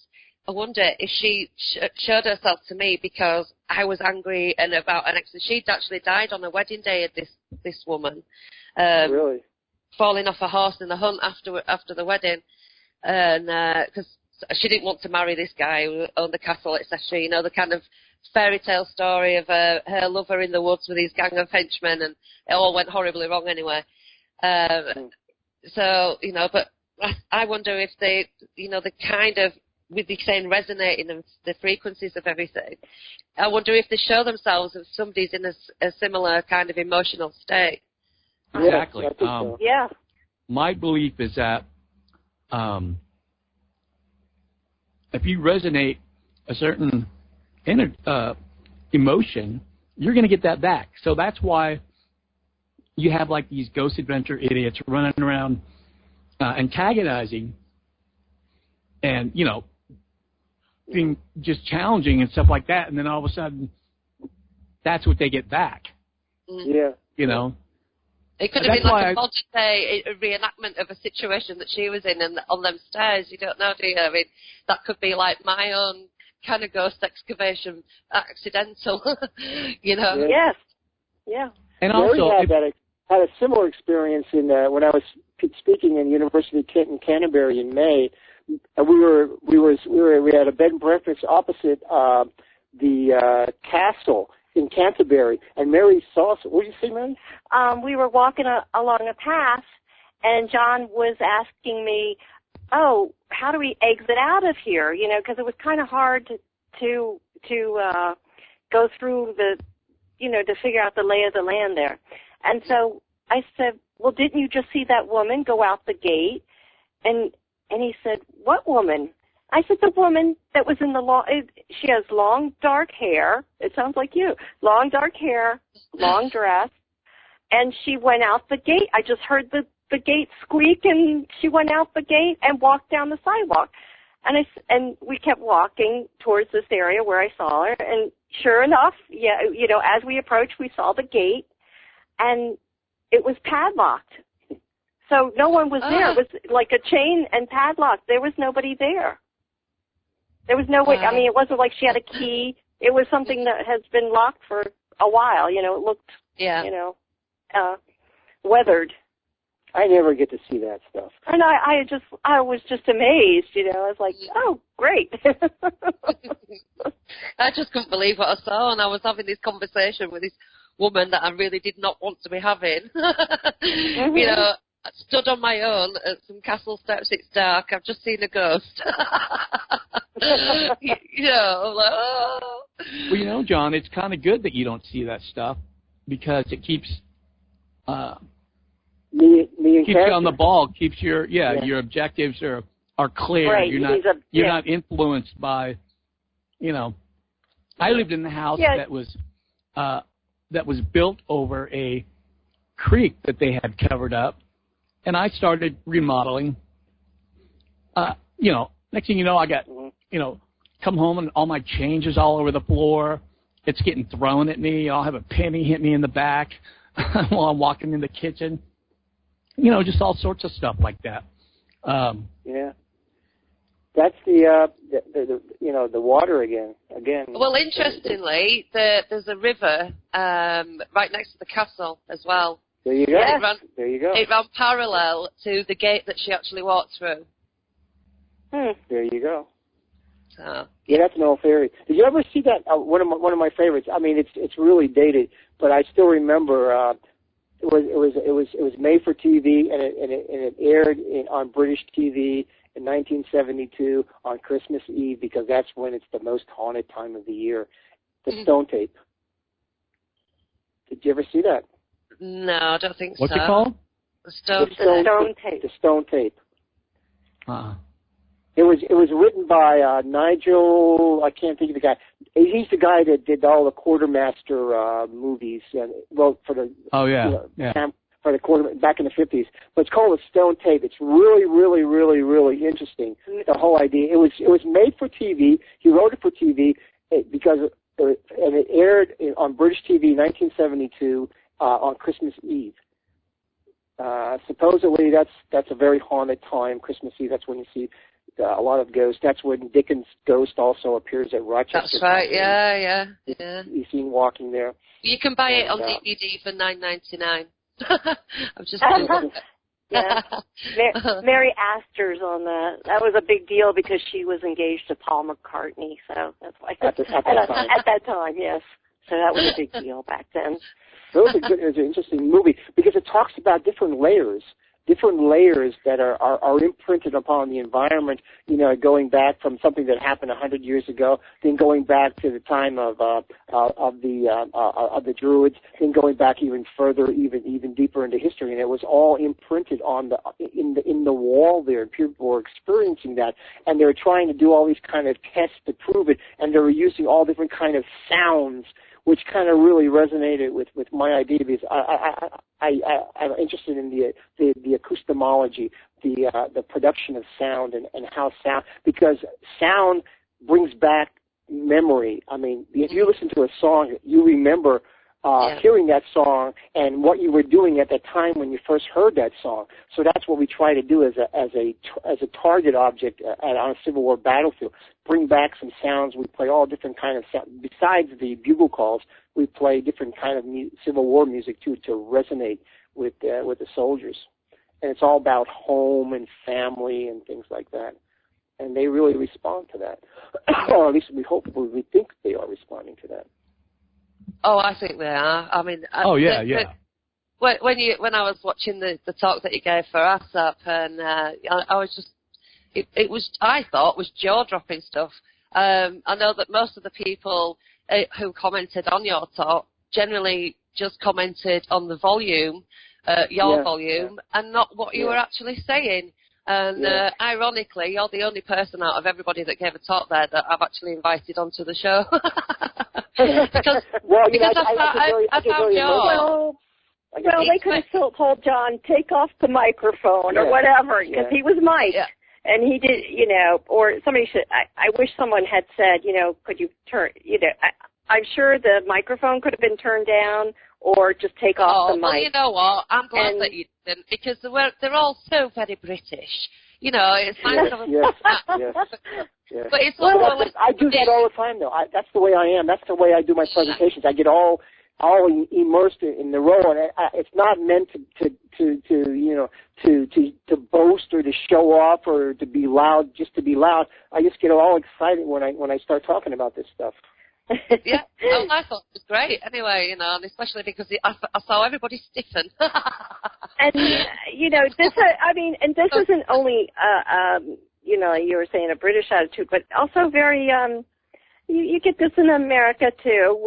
I wonder if she showed herself to me because I was angry and about an accident. She'd actually died on the wedding day of this woman. Really? Falling off a horse in the hunt after the wedding, and because she didn't want to marry this guy who owned the castle, etc. You know, the kind of fairy tale story of her lover in the woods with his gang of henchmen, and it all went horribly wrong anyway. So, you know, but I wonder if they, you know, the kind of, with the saying resonating and the frequencies of everything, I wonder if they show themselves if somebody's in a similar kind of emotional state. Exactly. Yes, I think so. Yeah. My belief is that if you resonate a certain emotion, you're going to get that back. So that's why you have like these ghost adventure idiots running around antagonizing and, you know, being just challenging and stuff like that, and then all of a sudden that's what they get back. Yeah. You know? It could have been like a modern day reenactment of a situation that she was in and on them stairs. You don't know, do you? I mean, that could be like my own kind of ghost excavation, accidental, you know? Yes. Yeah. And Mary also, had a similar experience in when I was speaking in University of Kent in Canterbury in May. We had a bed and breakfast opposite the castle in Canterbury, and Mary saw us. What did you say, Mary? We were walking along a path, and John was asking me, "Oh, how do we exit out of here?" You know, because it was kind of hard to go through the, you know, to figure out the lay of the land there. And so I said, "Well, didn't you just see that woman go out the gate?" And he said, "What woman?" I said, "The woman that was in the she has long, dark hair." It sounds like you. Long, dark hair, long dress. And she went out the gate. I just heard the gate squeak, and she went out the gate and walked down the sidewalk. And we kept walking towards this area where I saw her. And sure enough, yeah, you know, as we approached, we saw the gate, and it was padlocked. So no one was there. It was like a chain and padlock. There was nobody there. There was no way. I mean, it wasn't like she had a key. It was something that has been locked for a while. You know, it looked, you know, weathered. I never get to see that stuff. And I was just amazed. You know, I was like, oh, great. I just couldn't believe what I saw, and I was having this conversation with this woman that I really did not want to be having. You know, I stood on my own at some castle steps. It's dark. I've just seen a ghost. You know, like, oh. Well, you know, John, it's kind of good that you don't see that stuff because it keeps me keeps you on the ball. Keeps your your objectives are clear. Right. You're not influenced by, you know. I lived in the house that was built over a creek that they had covered up, and I started remodeling. You know, next thing you know, I got, you know, come home and all my change is all over the floor. It's getting thrown at me. I'll have a penny hit me in the back while I'm walking in the kitchen. You know, just all sorts of stuff like that. Yeah. That's the you know, the water again. Well, interestingly, there's a river right next to the castle as well. There you go. There you go. It ran parallel to the gate that she actually walked through. There you go. So. Yeah, that's an old fairy. Did you ever see that? One of my favorites. I mean, it's really dated, but I still remember. It was made for TV, and it aired on British TV in 1972 on Christmas Eve because that's when it's the most haunted time of the year. The Stone Tape. Did you ever see that? No, I don't think What's so. What's it called? The Stone Tape. The Stone Tape. It was written by Nigel. I can't think of the guy. He's the guy that did all the Quartermaster movies and wrote for the for the quarter back in the 50s. But it's called The Stone Tape. It's really, really, really, really interesting. The whole idea. It was made for TV. He wrote it for TV because and it aired on British TV 1972 on Christmas Eve. Supposedly that's a very haunted time. Christmas Eve. That's when you see a lot of ghosts. That's when Dickens' ghost also appears at Rochester. That's right. Yeah. You've seen walking there. You can buy it on DVD for $9.99. I've just yeah. Mary Astor's on that. That was a big deal because she was engaged to Paul McCartney, so that's why. At that time, yes. So that was a big deal back then. It was an interesting movie because it talks about different layers that are imprinted upon the environment, going back from something that happened 100 years ago, then going back to the time of the Druids, then going back even further, even deeper into history, and it was all imprinted in the wall there, and people were experiencing that, and they were trying to do all these kind of tests to prove it, and they were using all different kind of sounds, which kind of really resonated with my idea because I'm interested in the acoustomology, the production of sound and how sound, because sound brings back memory. I mean, if you listen to a song, you remember hearing that song and what you were doing at the time when you first heard that song. So that's what we try to do as a target object on a Civil War battlefield. Bring back some sounds. We play all different kind of sounds. Besides the bugle calls, we play different kind of Civil War music too to resonate with the soldiers. And it's all about home and family and things like that. And they really respond to that, or at least we think they are responding to that. Oh, I think they are. I mean, When I was watching the talk that you gave for ASAP, and I was just, I thought was jaw-dropping stuff. I know that most of the people who commented on your talk generally just commented on the volume, your volume, and not what you were actually saying. And ironically, you're the only person out of everybody that gave a talk there that I've actually invited onto the show. because I found your... Well, they could have still told John, take off the microphone or whatever, because he was mic'd. Yeah. And he did, or somebody should, I wish someone had said, could you turn, I'm sure the microphone could have been turned down or just take off the mic. Well, you know what? I'm glad that you didn't, because they're all so very British. It's nice to have Yes. But it's I do that all the time, though. That's the way I am. That's the way I do my presentations. I get all immersed in the role, and it's not meant to boast or to show off or to be loud just to be loud. I just get all excited when I start talking about this stuff. Yeah, I thought it was great. Anyway, and especially because I saw everybody stiffen. And this, this isn't only you were saying a British attitude, but also very you get this in America too,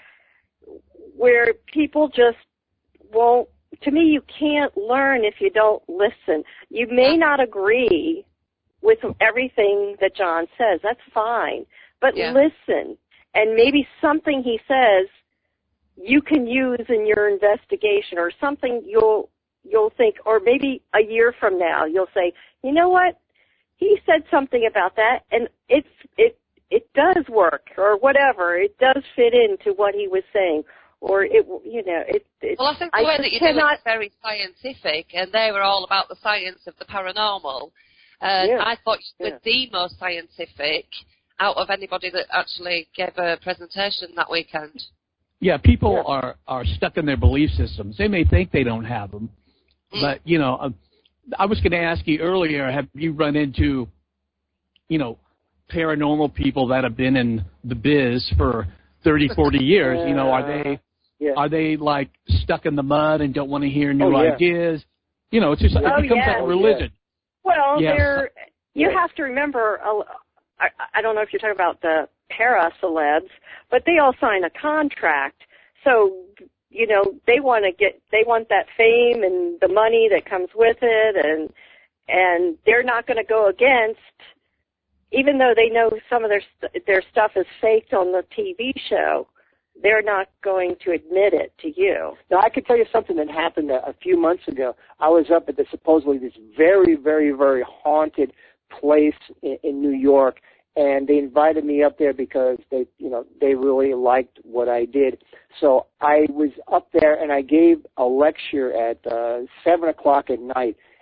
where people just won't. To me, you can't learn if you don't listen. You may not agree with everything that John says. That's fine, but listen. And maybe something he says you can use in your investigation, or something you'll think, or maybe a year from now you'll say, you know what, he said something about that, and it does work, or whatever. It does fit into what he was saying, or it. Well, I think the way that you do it is very scientific, and they were all about the science of the paranormal. I thought you were the most scientific out of anybody that actually gave a presentation that weekend. Yeah, people are stuck in their belief systems. They may think they don't have them, but, I was going to ask you earlier, have you run into, paranormal people that have been in the biz for 30, 40 years? Are they like stuck in the mud and don't want to hear new ideas? It's just, it becomes like a religion. Well, you have to remember, I don't know if you're talking about the para-celebs, but they all sign a contract. So, they want that fame and the money that comes with it, and they're not going to go against, even though they know some of their stuff is faked on the TV show, they're not going to admit it to you. Now, I could tell you something that happened a few months ago. I was up at supposedly this very, very, very haunted place in New York, and they invited me up there because they really liked what I did. So I was up there and I gave a lecture at 7:00 at night,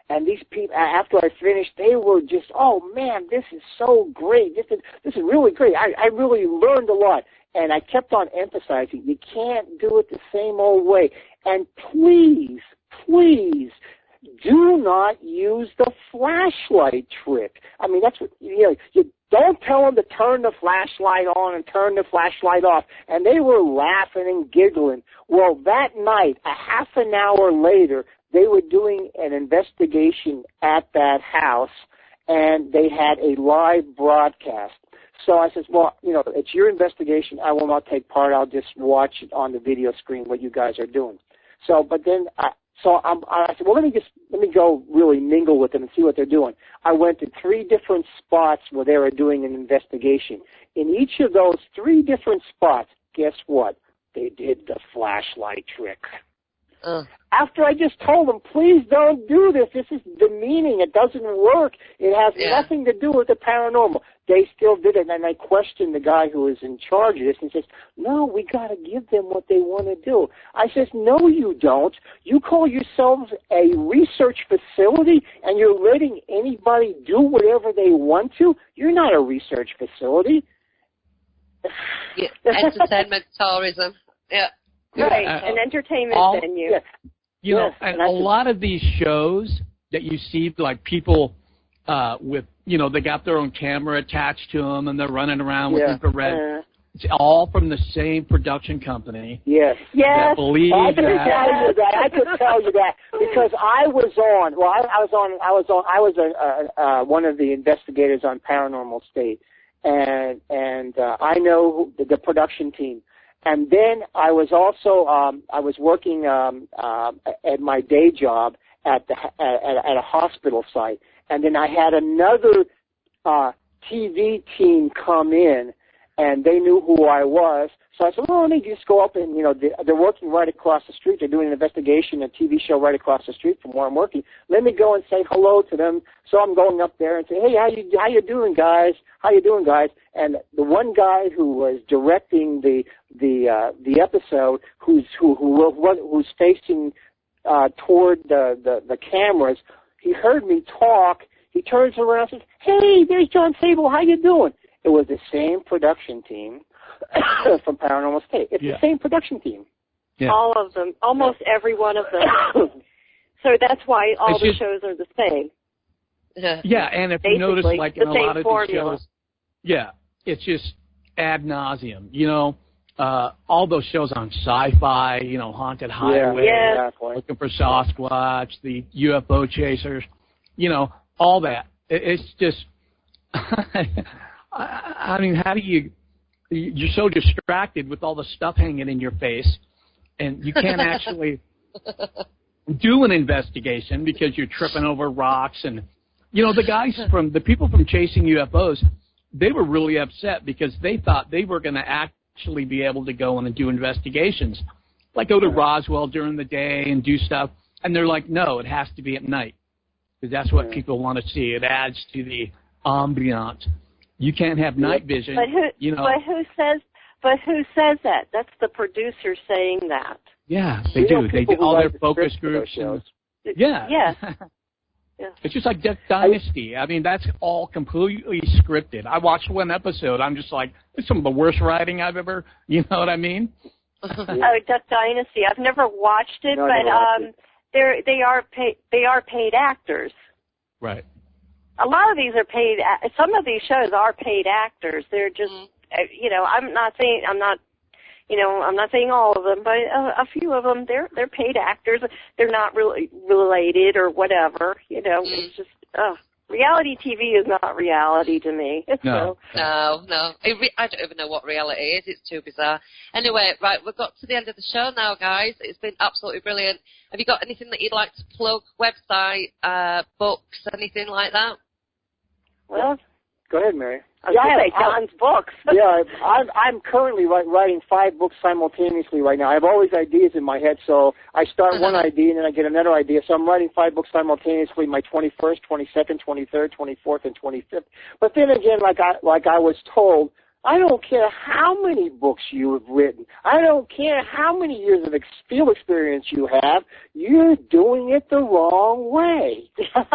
And these people, after I finished, they were just, oh man, this is so great. This is really great. I really learned a lot. And I kept on emphasizing, you can't do it the same old way. And please, please, do not use the flashlight trick. I mean, that's what, you don't tell them to turn the flashlight on and turn the flashlight off. And they were laughing and giggling. Well, that night, a half an hour later, they were doing an investigation at that house, and they had a live broadcast. So I says, well, it's your investigation. I will not take part. I'll just watch it on the video screen what you guys are doing. So, but then I said, well, let me go really mingle with them and see what they're doing. I went to 3 different spots where they were doing an investigation. In each of those 3 different spots, guess what? They did the flashlight trick. After I just told them, please don't do this. This is demeaning. It doesn't work. It has nothing to do with the paranormal. They still did it, and I questioned the guy who was in charge of this, and he says, no, we got to give them what they want to do. I says, no, you don't. You call yourselves a research facility, and you're letting anybody do whatever they want to? You're not a research facility. Entertainment, tourism. Yeah. Right, an entertainment venue. And a lot of these shows that you see, like people with, they got their own camera attached to them and they're running around with infrared. It's all from the same production company. Yes. That believe I could tell you that because I was on. Well, I was one of the investigators on Paranormal State, and I know the production team. And then I was also I was working at my day job at a hospital site, and then I had another TV team come in, and they knew who I was. So I said, well, let me just go up and they're working right across the street. They're doing an investigation, a TV show right across the street from where I'm working. Let me go and say hello to them. So I'm going up there and say, hey, how you doing, guys? How you doing, guys? And the one guy who was directing the episode, who's facing toward the cameras, he heard me talk. He turns around and says, hey, there's John Sable. How you doing? It was the same production team from Paranormal State. It's the same production team. Yeah. All of them, almost every one of them. So that's why all the shows are the same. Yeah, and if you notice, like in a lot of these shows, it's just ad nauseum. All those shows on Sci-Fi, Haunted Highway, Looking for Sasquatch, the UFO Chasers, all that. It's just, I mean, how do you're so distracted with all the stuff hanging in your face, and you can't actually do an investigation because you're tripping over rocks. And, the people from Chasing UFOs, they were really upset because they thought they were going to actually be able to go in and do investigations, like go to Roswell during the day and do stuff. And they're like, no, it has to be at night because that's what people want to see. It adds to the ambiance. You can't have night vision. But who says that? That's the producer saying that. Yeah, they do. They do all their focus groups. Yeah. It's just like Duck Dynasty. I mean, that's all completely scripted. I watched one episode. I'm just like, it's some of the worst writing I've ever. You know what I mean? Duck Dynasty. I've never watched it, but they are paid actors. Right. A lot of these are paid. Some of these shows are paid actors. They're just, I'm not saying all of them, but a few of them, they're paid actors. They're not really related or whatever. It's just, reality TV is not reality to me. No. I don't even know what reality is. It's too bizarre. Anyway, right, we've got to the end of the show now, guys. It's been absolutely brilliant. Have you got anything that you'd like to plug? Website, books, anything like that? Well, go ahead, Mary. I was going to say John's books. I'm currently writing 5 books simultaneously right now. I have all these ideas in my head, so I start one idea and then I get another idea. So I'm writing 5 books simultaneously, my 21st, 22nd, 23rd, 24th, and 25th. But then again, like I was told, I don't care how many books you have written. I don't care how many years of field experience you have. You're doing it the wrong way.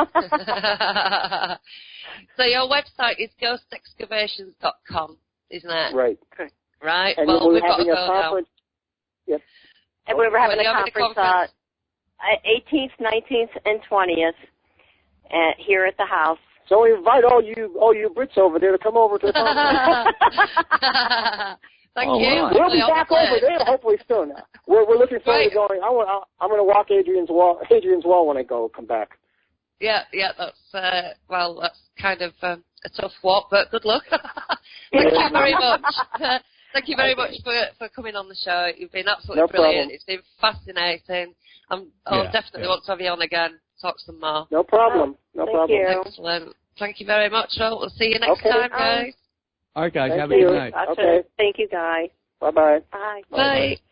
So your website is ghostexcavations.com, isn't it? Right. Right. And well, we're we've got to having go a conference. now. Yep. And we're having Well, a conference 18th, 19th, and 20th here at the house. So we invite all you Brits over there to come over to the conference. Thank you. Wow. We'll be back over there hopefully soon. We're looking forward to going. I'm going to walk Adrian's wall when I come back. Yeah, that's that's kind of a tough walk, but good luck. Thank you very much. Thank you very much for coming on the show. You've been absolutely brilliant. It's been fascinating. I'll definitely want to have you on again. Talk some more. No problem. No problem. You. Excellent. Thank you very much. Well, we'll see you next time, guys. All right, guys. Thank have you. a good night. Okay. Thank you, guys. Bye-bye. Bye. Bye.